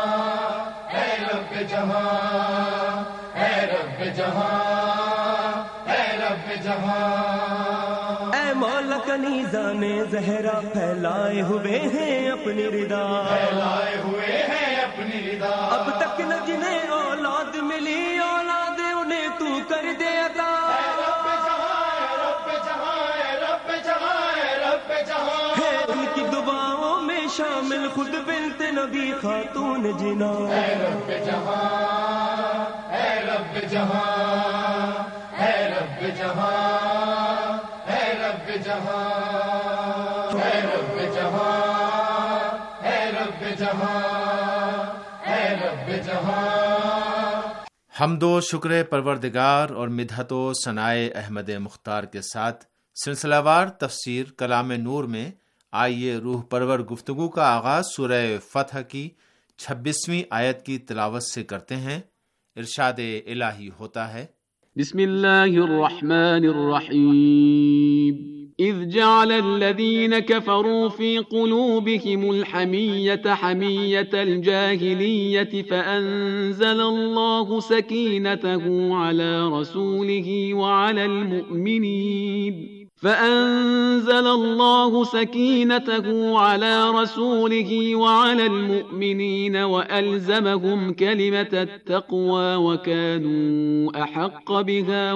اے رب جہاں، اے رب جہاں، اے رب جہاں، اے مولا کنیزان زہرا پھیلائے ہوئے ہیں اپنی رضا، پھیلائے ہوئے ہیں اپنی رضا، اب تک نہ جنہیں اولاد ملی اولاد انہیں تو کر دے عطا، اے رب جہاں، اے رب جہاں، اے رب جہاں، اے رب جہاں، ہے ان کی دعاؤں میں شامل خود بنت نبی خاتون جنا، اے رب جہاں، اے رب جہاں، اے رب جہاں، اے رب جہاں، اے رب جہاں، اے رب جہاں، اے رب جہاں۔ حمد و شکر پروردگار اور مدحت و ثنائے احمد مختار کے ساتھ سلسلہ وار تفسیر کلام نور میں آئیے روح پرور گفتگو کا آغاز سورہ فتح کی چھبیسویں آیت کی تلاوت سے کرتے ہیں۔ ارشاد الہی ہوتا ہے، بسم اللہ الرحمن الرحیم، اذ جعل الذین کفروا فی قلوبهم الحمیۃ حمیۃ الجاہلیۃ فانزل اللہ سکینتہ علی رسولہ وعلی المؤمنین فأنزل الله سكينته على رسوله وعلى المؤمنين وألزمهم كلمة التقوى وكانوا أحق بها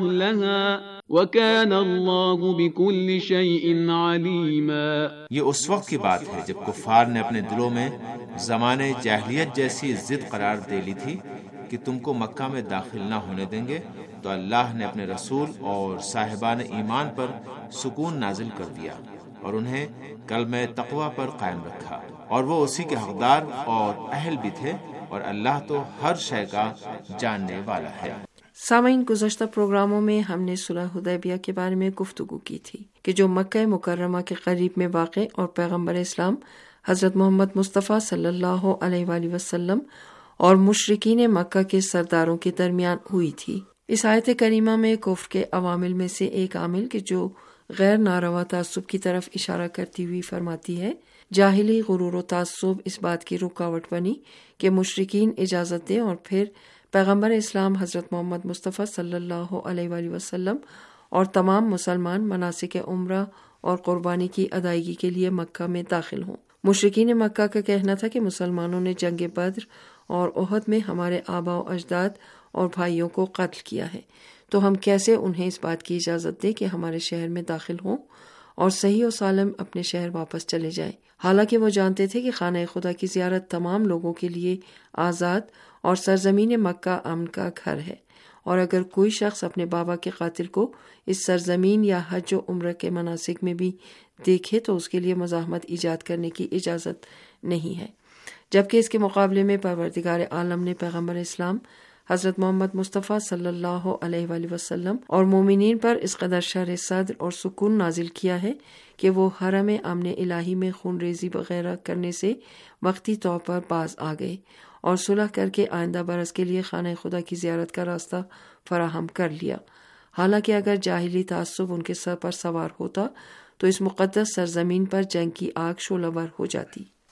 وأهلها وكان الله بكل شيء عليما۔ یہ اس وقت کی بات ہے جب کفار نے اپنے دلوں میں زمانے جاہلیت جیسی ضد قرار دے لی تھی کہ تم کو مکہ میں داخل نہ ہونے دیں گے، تو اللہ نے اپنے رسول اور صاحبان ایمان پر سکون نازل کر دیا اور انہیں کلمہ تقوی پر قائم رکھا، اور وہ اسی کے حقدار اور اہل بھی تھے، اور اللہ تو ہر شے کا جاننے والا ہے۔ سامعین، گزشتہ پروگراموں میں ہم نے صلح حدیبیہ کے بارے میں گفتگو کی تھی کہ جو مکہ مکرمہ کے قریب میں واقع اور پیغمبر اسلام حضرت محمد مصطفیٰ صلی اللہ علیہ وآلہ وسلم اور مشرکین مکہ کے سرداروں کے درمیان ہوئی تھی۔ اس آیت کریمہ میں کفر کے عوامل میں سے ایک عامل کہ جو غیر ناروا تعصب کی طرف اشارہ کرتی ہوئی فرماتی ہے، جاہلی غرور و تعصب اس بات کی رکاوٹ بنی کہ مشرکین اجازت دیں اور پھر پیغمبر اسلام حضرت محمد مصطفیٰ صلی اللہ علیہ وآلہ وسلم اور تمام مسلمان مناسک عمرہ اور قربانی کی ادائیگی کے لیے مکہ میں داخل ہوں۔ مشرکین مکہ کا کہنا تھا کہ مسلمانوں نے جنگ بدر اور احد میں ہمارے آباء و اجداد اور بھائیوں کو قتل کیا ہے، تو ہم کیسے انہیں اس بات کی اجازت دیں کہ ہمارے شہر میں داخل ہوں اور صحیح و سالم اپنے شہر واپس چلے جائیں، حالانکہ وہ جانتے تھے کہ خانہ خدا کی زیارت تمام لوگوں کے لیے آزاد اور سرزمین مکہ امن کا گھر ہے، اور اگر کوئی شخص اپنے بابا کے قاتل کو اس سرزمین یا حج و عمرہ کے مناسک میں بھی دیکھے تو اس کے لیے مزاحمت ایجاد کرنے کی اجازت نہیں ہے، جبکہ اس کے مقابلے میں پروردگار عالم نے پیغمبر اسلام حضرت محمد مصطفیٰ صلی اللہ علیہ وآلہ وسلم اور مومنین پر اس قدر شرح صدر اور سکون نازل کیا ہے کہ وہ حرم امن الہی میں خون ریزی وغیرہ کرنے سے وقتی طور پر باز آ گئے اور صلح کر کے آئندہ برس کے لیے خانہ خدا کی زیارت کا راستہ فراہم کر لیا، حالانکہ اگر جاہلی تعصب ان کے سر پر سوار ہوتا تو اس مقدس سرزمین پر جنگ کی آگ شعلہ ور ہو جاتی۔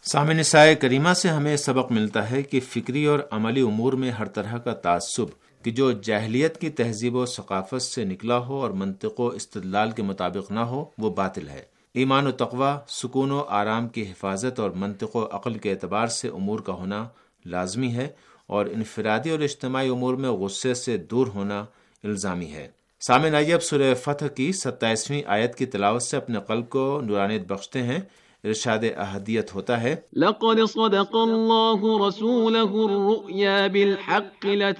سامعین، اس آیت کریمہ سے ہمیں سبق ملتا ہے کہ فکری اور عملی امور میں ہر طرح کا تعصب کہ جو جاہلیت کی تہذیب و ثقافت سے نکلا ہو اور منطق و استدلال کے مطابق نہ ہو، وہ باطل ہے۔ ایمان و تقوی، سکون و آرام کی حفاظت اور منطق و عقل کے اعتبار سے امور کا ہونا لازمی ہے، اور انفرادی اور اجتماعی امور میں غصے سے دور ہونا الزامی ہے۔ سامعین، آئیے اب سورہ فتح کی ستائیسویں آیت کی تلاوت سے اپنے قلب کو نورانیت بخشتے ہیں۔ ارشاد احدیت ہوتا ہے، لقد صدق الله رسوله الرؤيا بالحق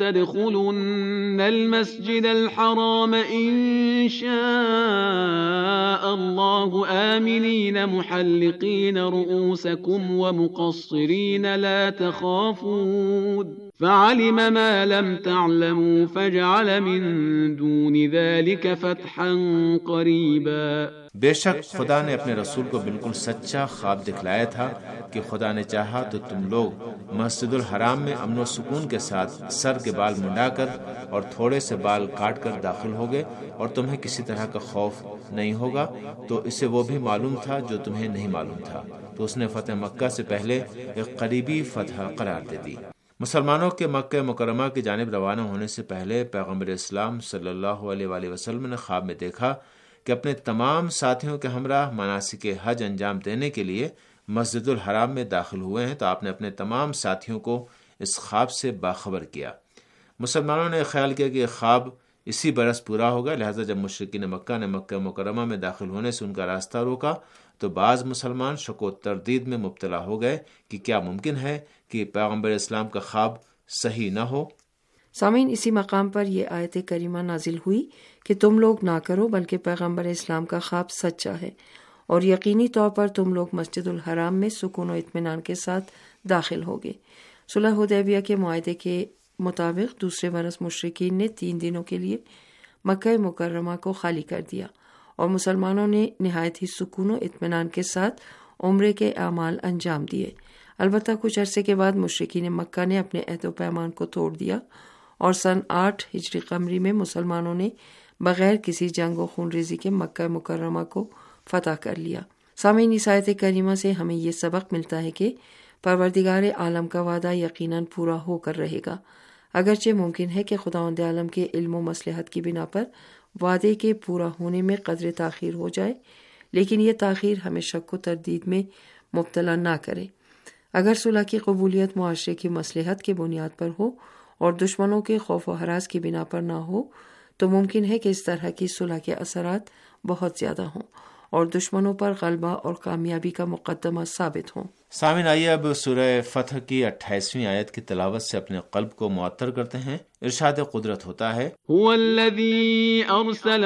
لتدخلن المسجد الحرام إن شاء الله آمنين محلقين رؤوسكم ومقصرين لا تخافون فعلم ما لم تعلموا فجعل من دون ذلك فتحا قريبا۔ بے شک خدا نے اپنے رسول کو بالکل سچا خواب دکھلایا تھا کہ خدا نے چاہا تو تم لوگ مسجد الحرام میں امن و سکون کے ساتھ سر کے بال منڈا کر اور تھوڑے سے بال کاٹ کر داخل ہوگے، اور تمہیں کسی طرح کا خوف نہیں ہوگا۔ تو اسے وہ بھی معلوم تھا جو تمہیں نہیں معلوم تھا، تو اس نے فتح مکہ سے پہلے ایک قریبی فتح قرار دے دی۔ مسلمانوں کے مکہ مکرمہ کی جانب روانہ ہونے سے پہلے پیغمبر اسلام صلی اللہ علیہ وآلہ وسلم نے خواب میں دیکھا کہ اپنے تمام ساتھیوں کے ہمراہ مناسک حج انجام دینے کے لیے مسجد الحرام میں داخل ہوئے ہیں، تو آپ نے اپنے تمام ساتھیوں کو اس خواب سے باخبر کیا۔ مسلمانوں نے خیال کیا کہ یہ خواب اسی برس پورا ہوگا، لہذا جب مشرکین مکہ نے مکہ مکرمہ میں داخل ہونے سے ان کا راستہ روکا تو بعض مسلمان شک و تردید میں مبتلا ہو گئے کہ کیا ممکن ہے کہ پیغمبر اسلام کا خواب صحیح نہ ہو۔ سامعین، اسی مقام پر یہ آیت کریمہ نازل ہوئی کہ تم لوگ نہ کرو بلکہ پیغمبر اسلام کا خواب سچا ہے، اور یقینی طور پر تم لوگ مسجد الحرام میں سکون و اطمینان کے ساتھ داخل ہوگے۔ صلح حدیبیہ کے معاہدے کے مطابق دوسرے برس مشرکین نے تین دنوں کے لیے مکہ مکرمہ کو خالی کر دیا، اور مسلمانوں نے نہایت ہی سکون و اطمینان کے ساتھ عمرے کے اعمال انجام دیے۔ البتہ کچھ عرصے کے بعد مشرکین مکہ نے اپنے عہد و پیمان کو توڑ دیا، اور سن آٹھ ہجری قمری میں مسلمانوں نے بغیر کسی جنگ و خون ریزی کے مکہ مکرمہ کو فتح کر لیا۔ سامعین، اس آیت کریمہ سے ہمیں یہ سبق ملتا ہے کہ پروردگار عالم کا وعدہ یقیناً پورا ہو کر رہے گا، اگرچہ ممکن ہے کہ خداوند عالم کے علم و مصلحت کی بنا پر وعدے کے پورا ہونے میں قدر تاخیر ہو جائے، لیکن یہ تاخیر ہمیں شک و تردید میں مبتلا نہ کرے۔ اگر صلح کی قبولیت معاشرے کی مصلحت کی بنیاد پر ہو اور دشمنوں کے خوف و ہراس کی بنا پر نہ ہو، تو ممکن ہے کہ اس طرح کی صلح کے اثرات بہت زیادہ ہوں اور دشمنوں پر غلبہ اور کامیابی کا مقدمہ ثابت ہوں۔ سامعین، آئیے اب سورہ فتح کی اٹھائیسویں آیت کی تلاوت سے اپنے قلب کو معطر کرتے ہیں۔ ارشاد قدرت ہوتا ہے، هو الذي أرسل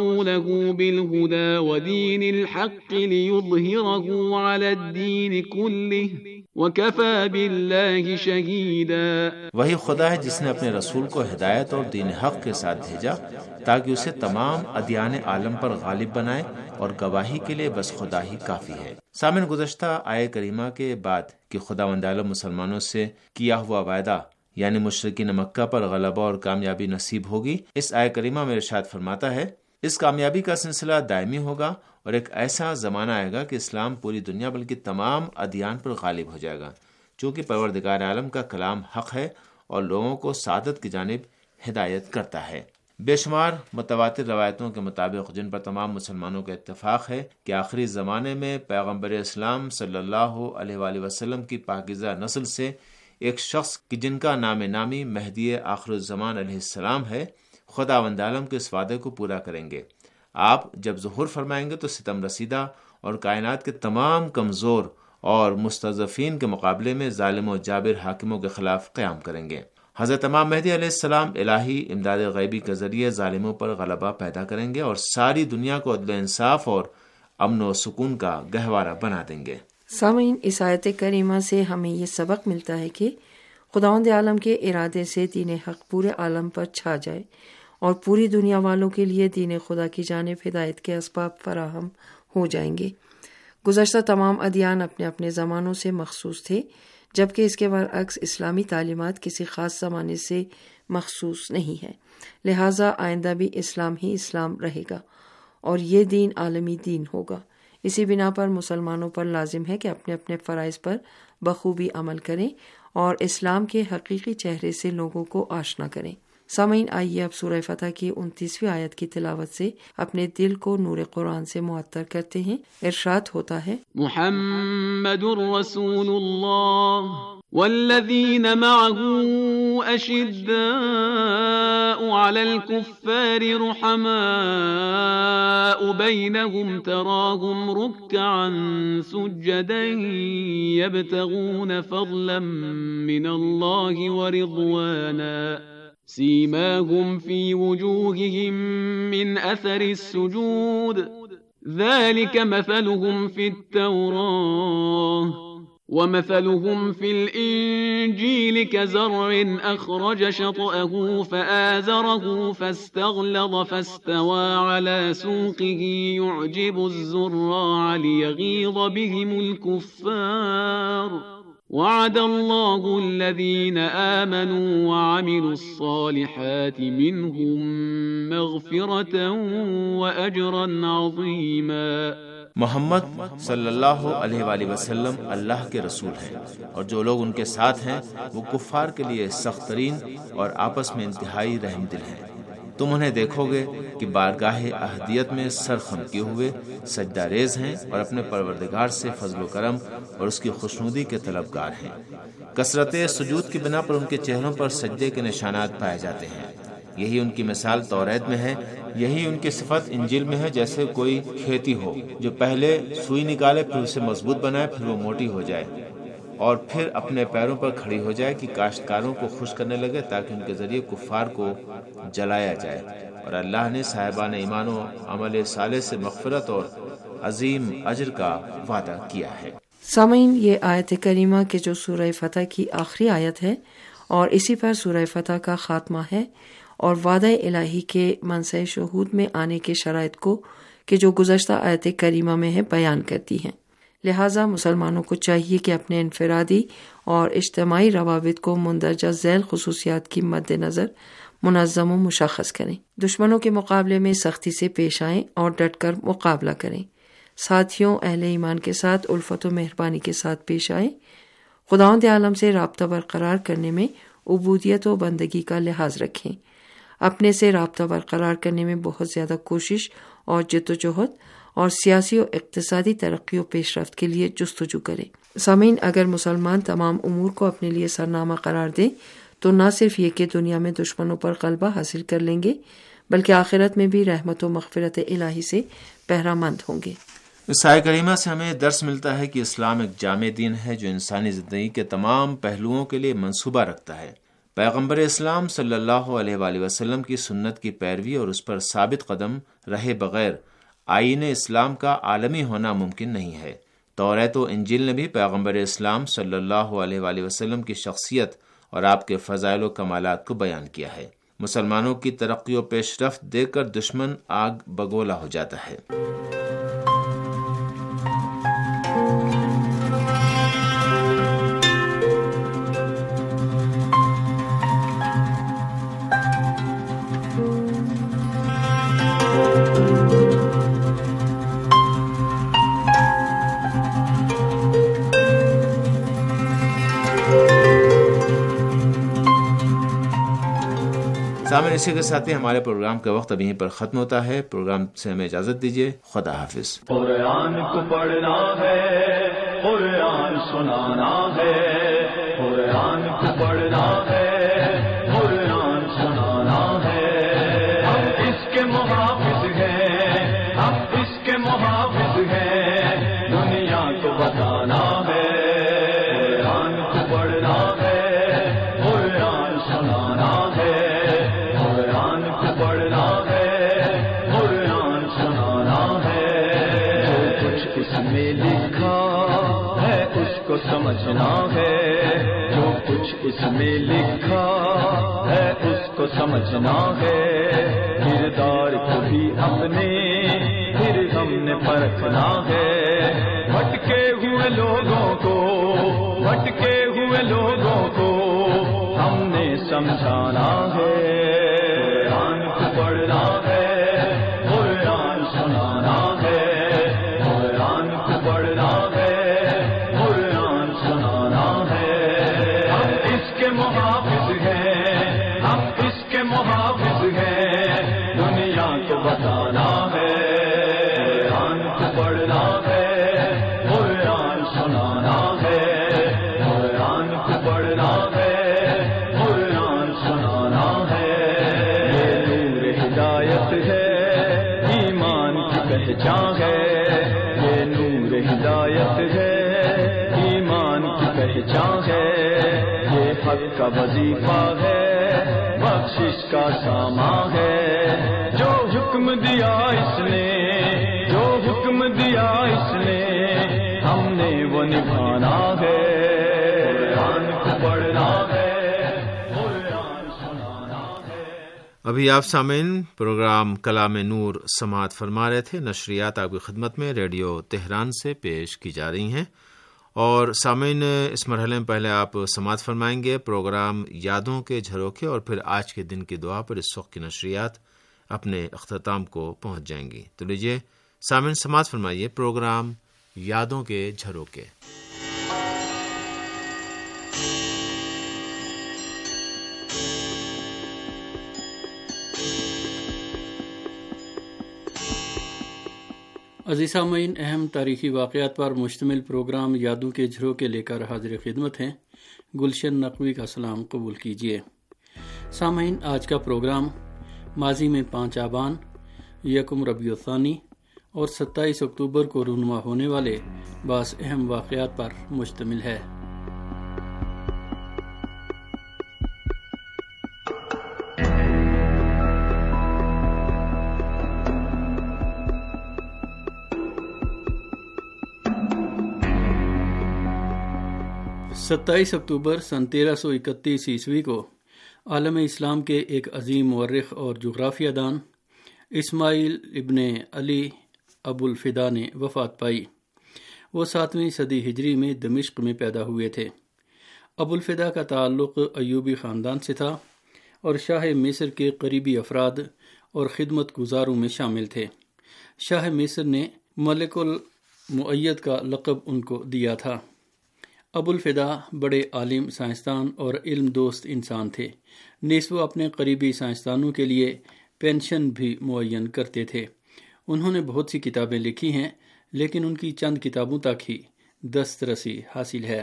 رسوله بالهدى ودين الحق ليظهره على الدين كله وكفى بالله شهيدا۔ وہی خدا ہے جس نے اپنے رسول کو ہدایت اور دین حق کے ساتھ بھیجا تاکہ اسے تمام ادیان عالم پر غالب بنائے، اور گواہی کے لیے بس خدا ہی کافی ہے۔ سامعین، گزشتہ آیہ کریمہ کے بعد کہ خداوند عالم مسلمانوں سے کیا ہوا وعدہ یعنی مشرکین مکہ پر غلبہ اور کامیابی نصیب ہوگی، اس آیہ کریمہ میں ارشاد فرماتا ہے اس کامیابی کا سلسلہ دائمی ہوگا، اور ایک ایسا زمانہ آئے گا کہ اسلام پوری دنیا بلکہ تمام ادیان پر غالب ہو جائے گا، چونکہ پروردگار عالم کا کلام حق ہے اور لوگوں کو سعادت کی جانب ہدایت کرتا ہے۔ بے شمار متواتر روایتوں کے مطابق جن پر تمام مسلمانوں کا اتفاق ہے کہ آخری زمانے میں پیغمبر اسلام صلی اللہ علیہ وآلہ وسلم کی پاکیزہ نسل سے ایک شخص کی جن کا نام نامی مہدی آخر الزمان علیہ السلام ہے، خداوند عالم کے اس وعدے کو پورا کریں گے۔ آپ جب ظہور فرمائیں گے تو ستم رسیدہ اور کائنات کے تمام کمزور اور مستضعفین کے مقابلے میں ظالم و جابر حاکموں کے خلاف قیام کریں گے۔ حضرت امام مہدی علیہ السلام الہی امداد غیبی کے ذریعے ظالموں پر غلبہ پیدا کریں گے اور ساری دنیا کو عدل و انصاف اور امن و سکون کا گہوارہ بنا دیں گے۔ سامعین، اس آیت کریمہ سے ہمیں یہ سبق ملتا ہے کہ خداوند عالم کے ارادے سے دین حق پورے عالم پر چھا جائے اور پوری دنیا والوں کے لیے دین خدا کی جانب ہدایت کے اسباب فراہم ہو جائیں گے۔ گزشتہ تمام ادیان اپنے اپنے زمانوں سے مخصوص تھے، جبکہ اس کے برعکس اسلامی تعلیمات کسی خاص زمانے سے مخصوص نہیں ہے، لہٰذا آئندہ بھی اسلام ہی اسلام رہے گا اور یہ دین عالمی دین ہوگا۔ اسی بنا پر مسلمانوں پر لازم ہے کہ اپنے اپنے فرائض پر بخوبی عمل کریں اور اسلام کے حقیقی چہرے سے لوگوں کو آشنا کریں۔ سامعین، آئیے اب سورہ فتح کی انتیسویں آیت کی تلاوت سے اپنے دل کو نور قرآن سے معطر کرتے ہیں۔ ارشاد ہوتا ہے، محمد رسول اللہ والذین معه اشداء علی الكفار رحماء بینہم تراہم رکعا سجدا یبتغون فضلا من اللہ ورضوانا سیماهم فی وجوہہم من اثر السجود ذلك مثلهم في التوراة ومثلهم في الإنجيل كزرع أخرج شطأه فآزره فاستغلظ فاستوى على سوقه يعجب الزراع ليغيظ بهم الكفار وعد الله الذين آمنوا وعملوا الصالحات منهم مغفرة وأجرا عظيما۔ محمد صلی اللہ علیہ وآلہ وسلم اللہ کے رسول ہیں، اور جو لوگ ان کے ساتھ ہیں وہ کفار کے لیے سخت ترین اور آپس میں انتہائی رحم دل ہیں۔ تم انہیں دیکھو گے کہ بارگاہ احدیت میں سرخم کیے ہوئے سجدہ ریز ہیں اور اپنے پروردگار سے فضل و کرم اور اس کی خوشنودی کے طلبگار ہیں۔ کثرت سجود کی بنا پر ان کے چہروں پر سجدے کے نشانات پائے جاتے ہیں۔ یہی ان کی مثال توریت میں ہے، یہی ان کی صفت انجیل میں ہے۔ جیسے کوئی کھیتی ہو جو پہلے سوئی نکالے، پھر اسے مضبوط بنائے، پھر وہ موٹی ہو جائے اور پھر اپنے پیروں پر کھڑی ہو جائے کہ کاشتکاروں کو خوش کرنے لگے تاکہ ان کے ذریعے کفار کو جلایا جائے۔ اور اللہ نے صاحبان ایمان و عمل صالح سے مغفرت اور عظیم اجر کا وعدہ کیا ہے۔ سامعین، یہ آیت کریمہ کہ جو سورہ فتح کی آخری آیت ہے اور اسی پر سورہ فتح کا خاتمہ ہے، اور وعدہ الہی کے منصع شہود میں آنے کے شرائط کو کہ جو گزشتہ آیت کریمہ میں ہے بیان کرتی ہیں۔ لہٰذا مسلمانوں کو چاہیے کہ اپنے انفرادی اور اجتماعی روابط کو مندرجہ ذیل خصوصیات کی مد نظر منظم و مشخص کریں، دشمنوں کے مقابلے میں سختی سے پیش آئیں اور ڈٹ کر مقابلہ کریں، ساتھیوں اہل ایمان کے ساتھ الفت و مہربانی کے ساتھ پیش آئیں، خداوند عالم سے رابطہ برقرار کرنے میں عبودیت و بندگی کا لحاظ رکھیں، اپنے سے رابطہ برقرار کرنے میں بہت زیادہ کوشش اور جد و جہد اور سیاسی و اقتصادی ترقی و پیش رفت کے لیے جستجو کریں۔ سامعین، اگر مسلمان تمام امور کو اپنے لیے سرنامہ قرار دیں تو نہ صرف یہ کہ دنیا میں دشمنوں پر غلبہ حاصل کر لیں گے بلکہ آخرت میں بھی رحمت و مغفرت الہی سے بہرہ مند ہوں گے۔ اس آیت کریمہ سے ہمیں درس ملتا ہے کہ اسلام ایک جامع دین ہے جو انسانی زندگی کے تمام پہلوؤں کے لیے منصوبہ رکھتا ہے۔ پیغمبر اسلام صلی اللہ علیہ وآلہ وسلم کی سنت کی پیروی اور اس پر ثابت قدم رہے بغیر آئین اسلام کا عالمی ہونا ممکن نہیں ہے۔ توریت و انجیل نے بھی پیغمبر اسلام صلی اللہ علیہ وآلہ وسلم کی شخصیت اور آپ کے فضائل و کمالات کو بیان کیا ہے۔ مسلمانوں کی ترقی و پیش رفت دیکھ کر دشمن آگ بگولا ہو جاتا ہے۔ سامنے اسی کے ساتھ ہی ہمارے پروگرام کا وقت اب یہیں پر ختم ہوتا ہے۔ پروگرام سے ہمیں اجازت دیجیے، خدا حافظ۔ قرآن کو پڑھنا ہے، قرآن سنانا ہے، قرآن کو پڑھنا ہے، قرآن سنانا ہے۔ ہم اس کے محافظ ہیں، ہم اس کے محافظ ہیں، دنیا کو بتانا ہے۔ قرآن کو پڑھنا ہے، قرآن سنانا ہے، قرآن کو پڑھنا ہے، قرآن سنانا ہے۔ جو کچھ اس میں لکھا ہے اس کو سمجھنا ہے، جو کچھ اس میں لکھا ہے اس کو سمجھنا ہے۔ کردار کو بھی اپنے پھر ہم نے پرکھنا ہے۔ بھٹکے ہوئے لوگوں کو بھٹکے ہوئے لوگوں کو ہم نے سمجھانا ہے۔ قرآن کو پڑھنا ہے، قرآن سنانا ہے، قرآن ہے، قرآن سنانا ہے. ہم اس کے محافظ ہیں، ہم اس کے محافظ ہیں، دنیا کو بتانا ہے، قرآن کو پڑھنا ہے، قرآن سنانا ہے، قرآن کو پڑھنا ہے، قرآن سنانا ہے. یہ نور ہدایت ہے، ایمان کی پہچان ہے، یہ نور ہدایت ہے، ایمان کی پہچان ہے. یہ حق کا وظیفہ ہے، بخشش کا سامان ہے. جو حکم دیا اس نے، جو حکم دیا اس نے، ہم نے وہ نبھانا ہے، قرآن کو پڑھنا ہے، قرآن سنانا ہے. ابھی آپ سامعین پروگرام کلام نور سماعت فرما رہے تھے. نشریات آپ کی خدمت میں ریڈیو تہران سے پیش کی جا رہی ہیں. اور سامعین اس مرحلے میں پہلے آپ سماعت فرمائیں گے پروگرام یادوں کے جھروکے، اور پھر آج کے دن کی دعا پر اس وقت کی نشریات اپنے اختتام کو پہنچ جائیں گی. تو لیجیے سامعین سماعت فرمائیے پروگرام یادوں کے جھروکے. عزیز سامعین، اہم تاریخی واقعات پر مشتمل پروگرام یادوں کے جھروکے لے کر حاضر خدمت ہیں. گلشن نقوی کا سلام قبول کیجیے. سامعین، آج کا پروگرام ماضی میں پانچ آبان، یکم ربیع الثانی اور ستائیس اکتوبر کو رونما ہونے والے بعض اہم واقعات پر مشتمل ہے. ستائیس اکتوبر سن تیرہ سو اکتیس عیسوی کو عالم اسلام کے ایک عظیم مورخ اور جغرافیہ دان اسماعیل ابن علی ابو الفدا نے وفات پائی. وہ ساتویں صدی ہجری میں دمشق میں پیدا ہوئے تھے. ابو الفدا کا تعلق ایوبی خاندان سے تھا اور شاہ مصر کے قریبی افراد اور خدمت گزاروں میں شامل تھے. شاہ مصر نے ملک المؤید کا لقب ان کو دیا تھا. ابو الفدا بڑے عالم، سائنسدان اور علم دوست انسان تھے. نیز وہ اپنے قریبی سائنسدانوں کے لیے پینشن بھی معین کرتے تھے. انہوں نے بہت سی کتابیں لکھی ہیں، لیکن ان کی چند کتابوں تک ہی دسترسی حاصل ہے.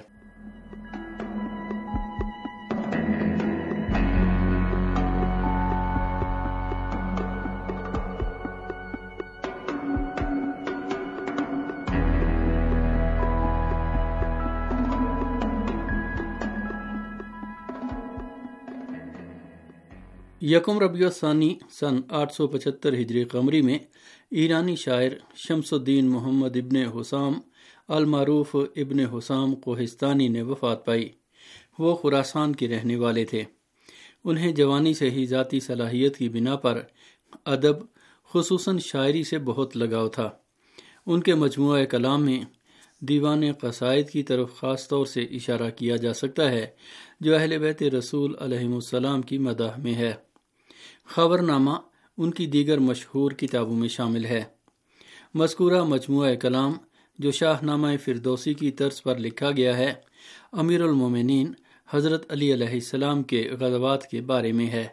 یکم ربیع الثانی سن آٹھ سو پچہتر ہجری قمری میں ایرانی شاعر شمس الدین محمد ابن حسام المعروف ابن حسام کوہستانی نے وفات پائی. وہ خراسان کے رہنے والے تھے. انہیں جوانی سے ہی ذاتی صلاحیت کی بنا پر ادب خصوصاً شاعری سے بہت لگاؤ تھا. ان کے مجموعہ کلام میں دیوان قصائد کی طرف خاص طور سے اشارہ کیا جا سکتا ہے، جو اہل بیت رسول علیہ السلام کی مداح میں ہے. خبر نامہ ان کی دیگر مشہور کتابوں میں شامل ہے. مذکورہ مجموعہ کلام جو شاہ نامہ فردوسی کی طرز پر لکھا گیا ہے، امیر المومنین حضرت علی علیہ السلام کے غزوات کے بارے میں ہے.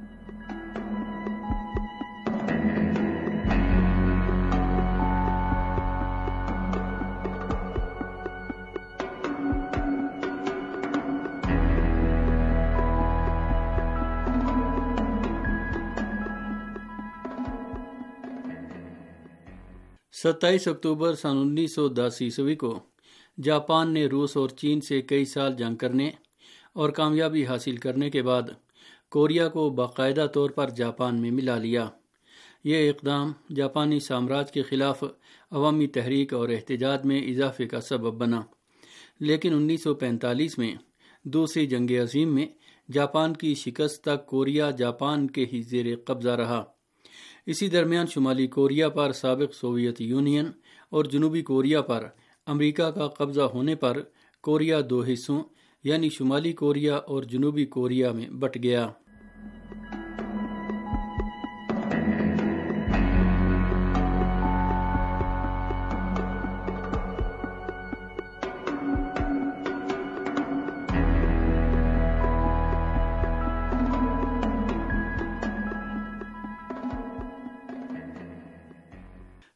ستائیس اکتوبر سن انیس سو دس عیسوی کو جاپان نے روس اور چین سے کئی سال جنگ کرنے اور کامیابی حاصل کرنے کے بعد کوریا کو باقاعدہ طور پر جاپان میں ملا لیا. یہ اقدام جاپانی سامراج کے خلاف عوامی تحریک اور احتجاج میں اضافے کا سبب بنا. لیکن انیس سو پینتالیس میں دوسری جنگ عظیم میں جاپان کی شکست تک کوریا جاپان کے ہی زیر قبضہ رہا. اسی درمیان شمالی کوریا پر سابق سوویت یونین اور جنوبی کوریا پر امریکہ کا قبضہ ہونے پر کوریا دو حصوں یعنی شمالی کوریا اور جنوبی کوریا میں بٹ گیا.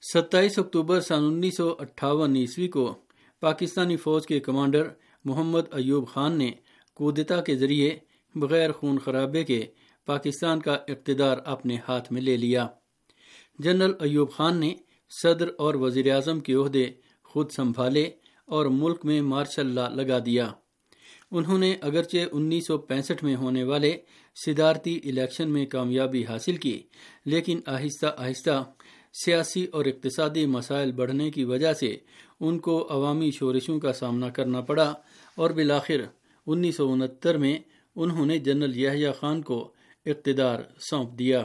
सत्ताईस अक्टूबर सन उन्नीस सौ अट्ठावन ईस्वी को पाकिस्तानी फौज के कमांडर मोहम्मद अयूब खान ने कूदेता के जरिए बगैर खून खराबे के पाकिस्तान का इक़्तिदार अपने हाथ में ले लिया। जनरल अयूब खान ने सदर और वज़ीर आज़म के ओहदे खुद संभाले और मुल्क में मार्शल लॉ लगा दिया। उन्होंने अगरचे उन्नीस सौ पैंसठ में होने वाले सिदारती इलेक्शन में कामयाबी हासिल की, लेकिन आहिस्ता आहिस्ता सियासी और इक़्तिसादी मसाइल बढ़ने की वजह से उनको अवामी शोरशों का सामना करना पड़ा और बिलाखिर उन्नीस सौ उनहत्तर में उन्होंने जनरल याहिया खान को इक़्तिदार सौंप दिया।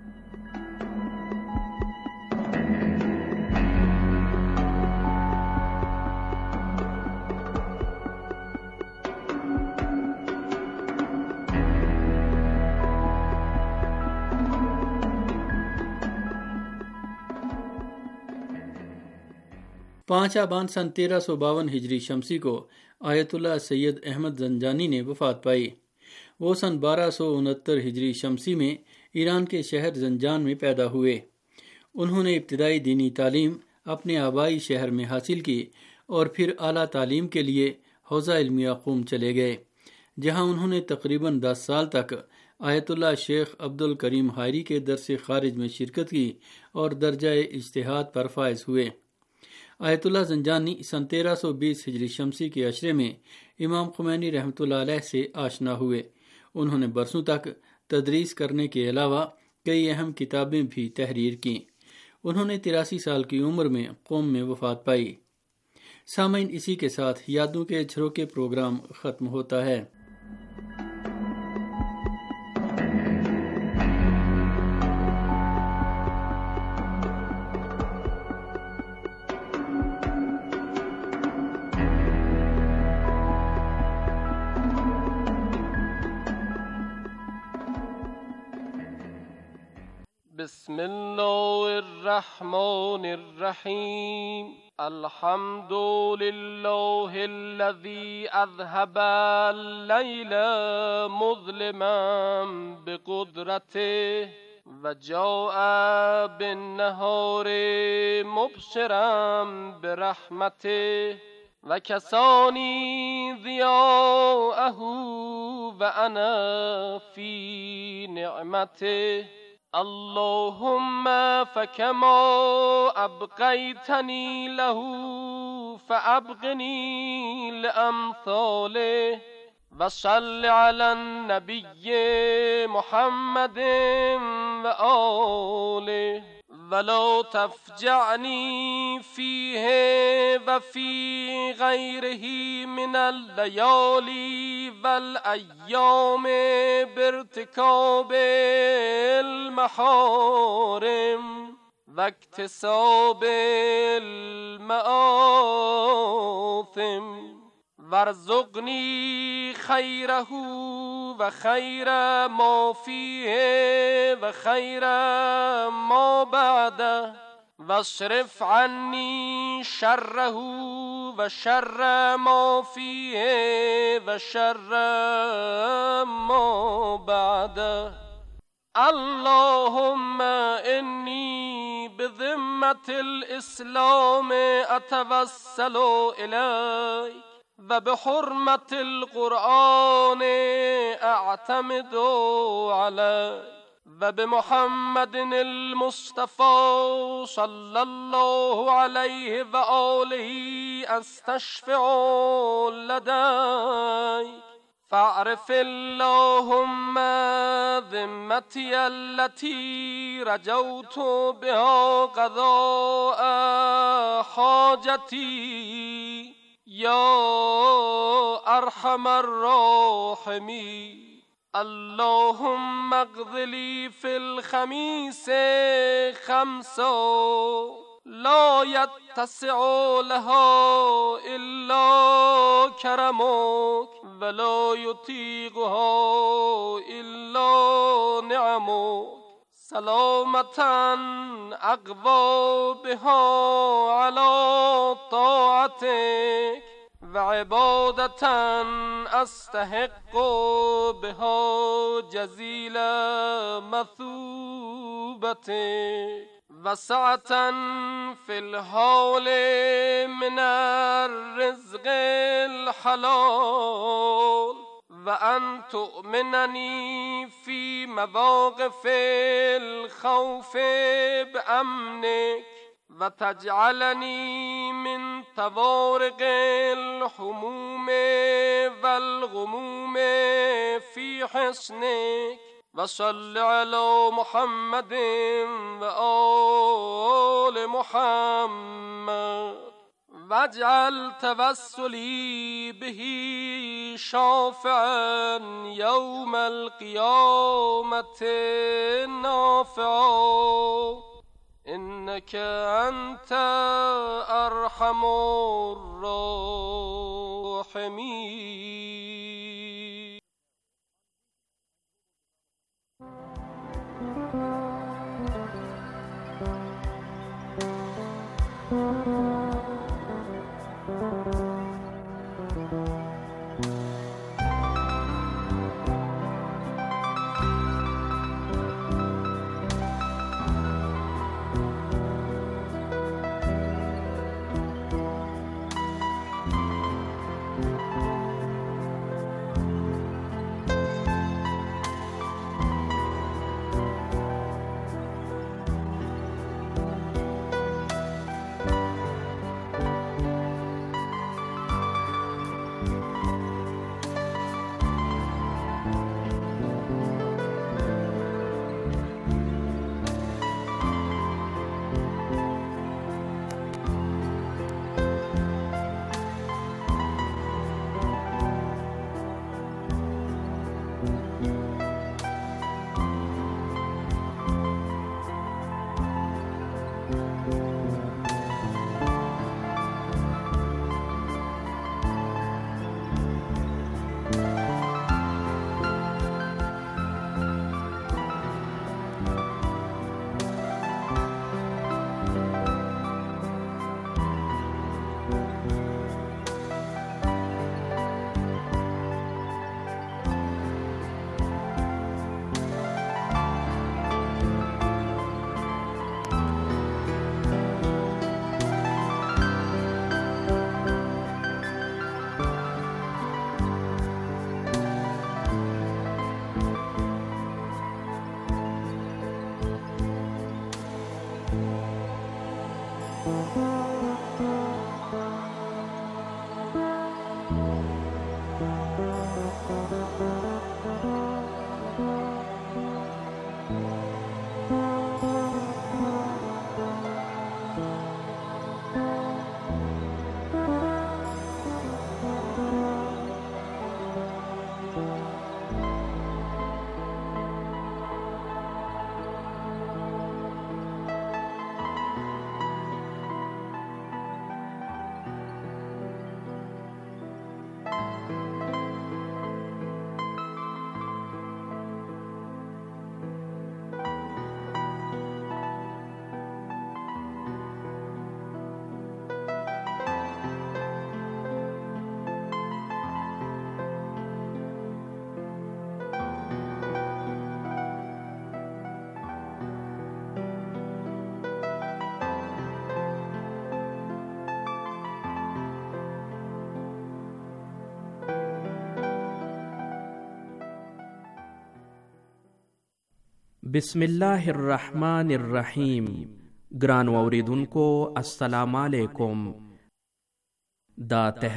पाँच आबान सन तेरह सौ बावन हिजरी शमसी को आयतुल्लाह सैयद अहमद जंजानी ने वफात पाई। वो सन बारह सौ उनहत्तर हिजरी शमसी में ईरान के शहर जंजान में पैदा हुए। उन्होंने इब्तिदाई दीनी तालीम अपने आबाई शहर में हासिल की और फिर आला तालीम के लिए हौज़ा इल्मिया क़ूम चले गए, जहाँ उन्होंने तकरीबन दस साल तक Ayatollah Sheikh Abdul Karim Haeri के दरस खारिज में शिरकत की और दर्जा इज्तिहाद पर फायज हुए। आयतुल्लाह जंजानी सन तेरह सौ बीस हिजरी शमसी के अशरे में इमाम खुमैनी रहमतुल्लाह अलैह से आशना हुए। उन्होंने बरसों तक तदरीस करने के अलावा कई अहम किताबें भी तहरीर की। उन्होंने तिरासी साल की उम्र में कौम में वफात पाई। सामीन, इसी के साथ यादों के झरोके प्रोग्राम ख़त्म होता है। बिस्मिल्लाहिर्रहमानिर्रहीम अल्हम्दुलिल्लाहिल्लज़ी अज़हबा अल-लैला मुज़लिमन बिक़ुद्रतिही वजाअ बिन-नहारि मुबशिरन बिरहमतिही वकसानी ज़ियाअहू वअना फ़ी निअमतिही अल्लाहुम्मा फकमा अबक़ैतनी लहू फ़अबक़नी लिअम्सालिही वसल्लि अला नबिय्यि मुहम्मदिन व आलिही वला तफ़जअनी फ़ीहि व फ़ी ग़ैरिही मिनल लयाली वल अय्यामि बिर्तिकाबिल महरिम वक्तिसाबिल मआसिम वरज़ुक़नी खैरहू व खैर मा फ़ीहि व खैर मा बअदह वस्रिफ़ अन्नी शर्रहू व शर्र मा फ़ीहि व शर्र मा बअदह अल्लाहुम्मा इन्नी बिज़िम्मतिल इस्लाम अतवस्सलु इलैक व बिहुर्मतिल कुरआन अअतमिदु अलैक व बिमुहम्मदिनिल मुस्तफ़ा सल्लल्लाहु अलैहि व आलिही अस्तशफ़िउ लदैक फ़अरिफ़िल्लाहुम्मा ज़िम्मती अल्लती रजौतु बिहा क़ज़ाअ हाजती या अरहमर राहिमीन अल्लाहुम्मा अक़ज़िली फ़िल ख़मीसे ख़म्सा ला यत्तसिउ लहा इल्ला करमुक वला युतीक़ुहा इल्ला निअमुक सलामतन अक़वा बिहा अला ताअतिक व इबादतन अस्तहिक़्क़ु बिहा जज़ीला मसूबतिक وسعة في الحول من الرزق الحلال وأن تؤمنني في مواقف الخوف بأمنك وتجعلني من طوارق الهموم والغموم في حصنك وصل على محمد وآل محمد واجعل توسلي به شافعا يوم القيامة نافعا إنك أنت أرحم الراحمين. बिस्मिल्लाहिर्रहमानिर्रहीम। ग्रान औरेदुनको अस्सलाम वालेकुम। दा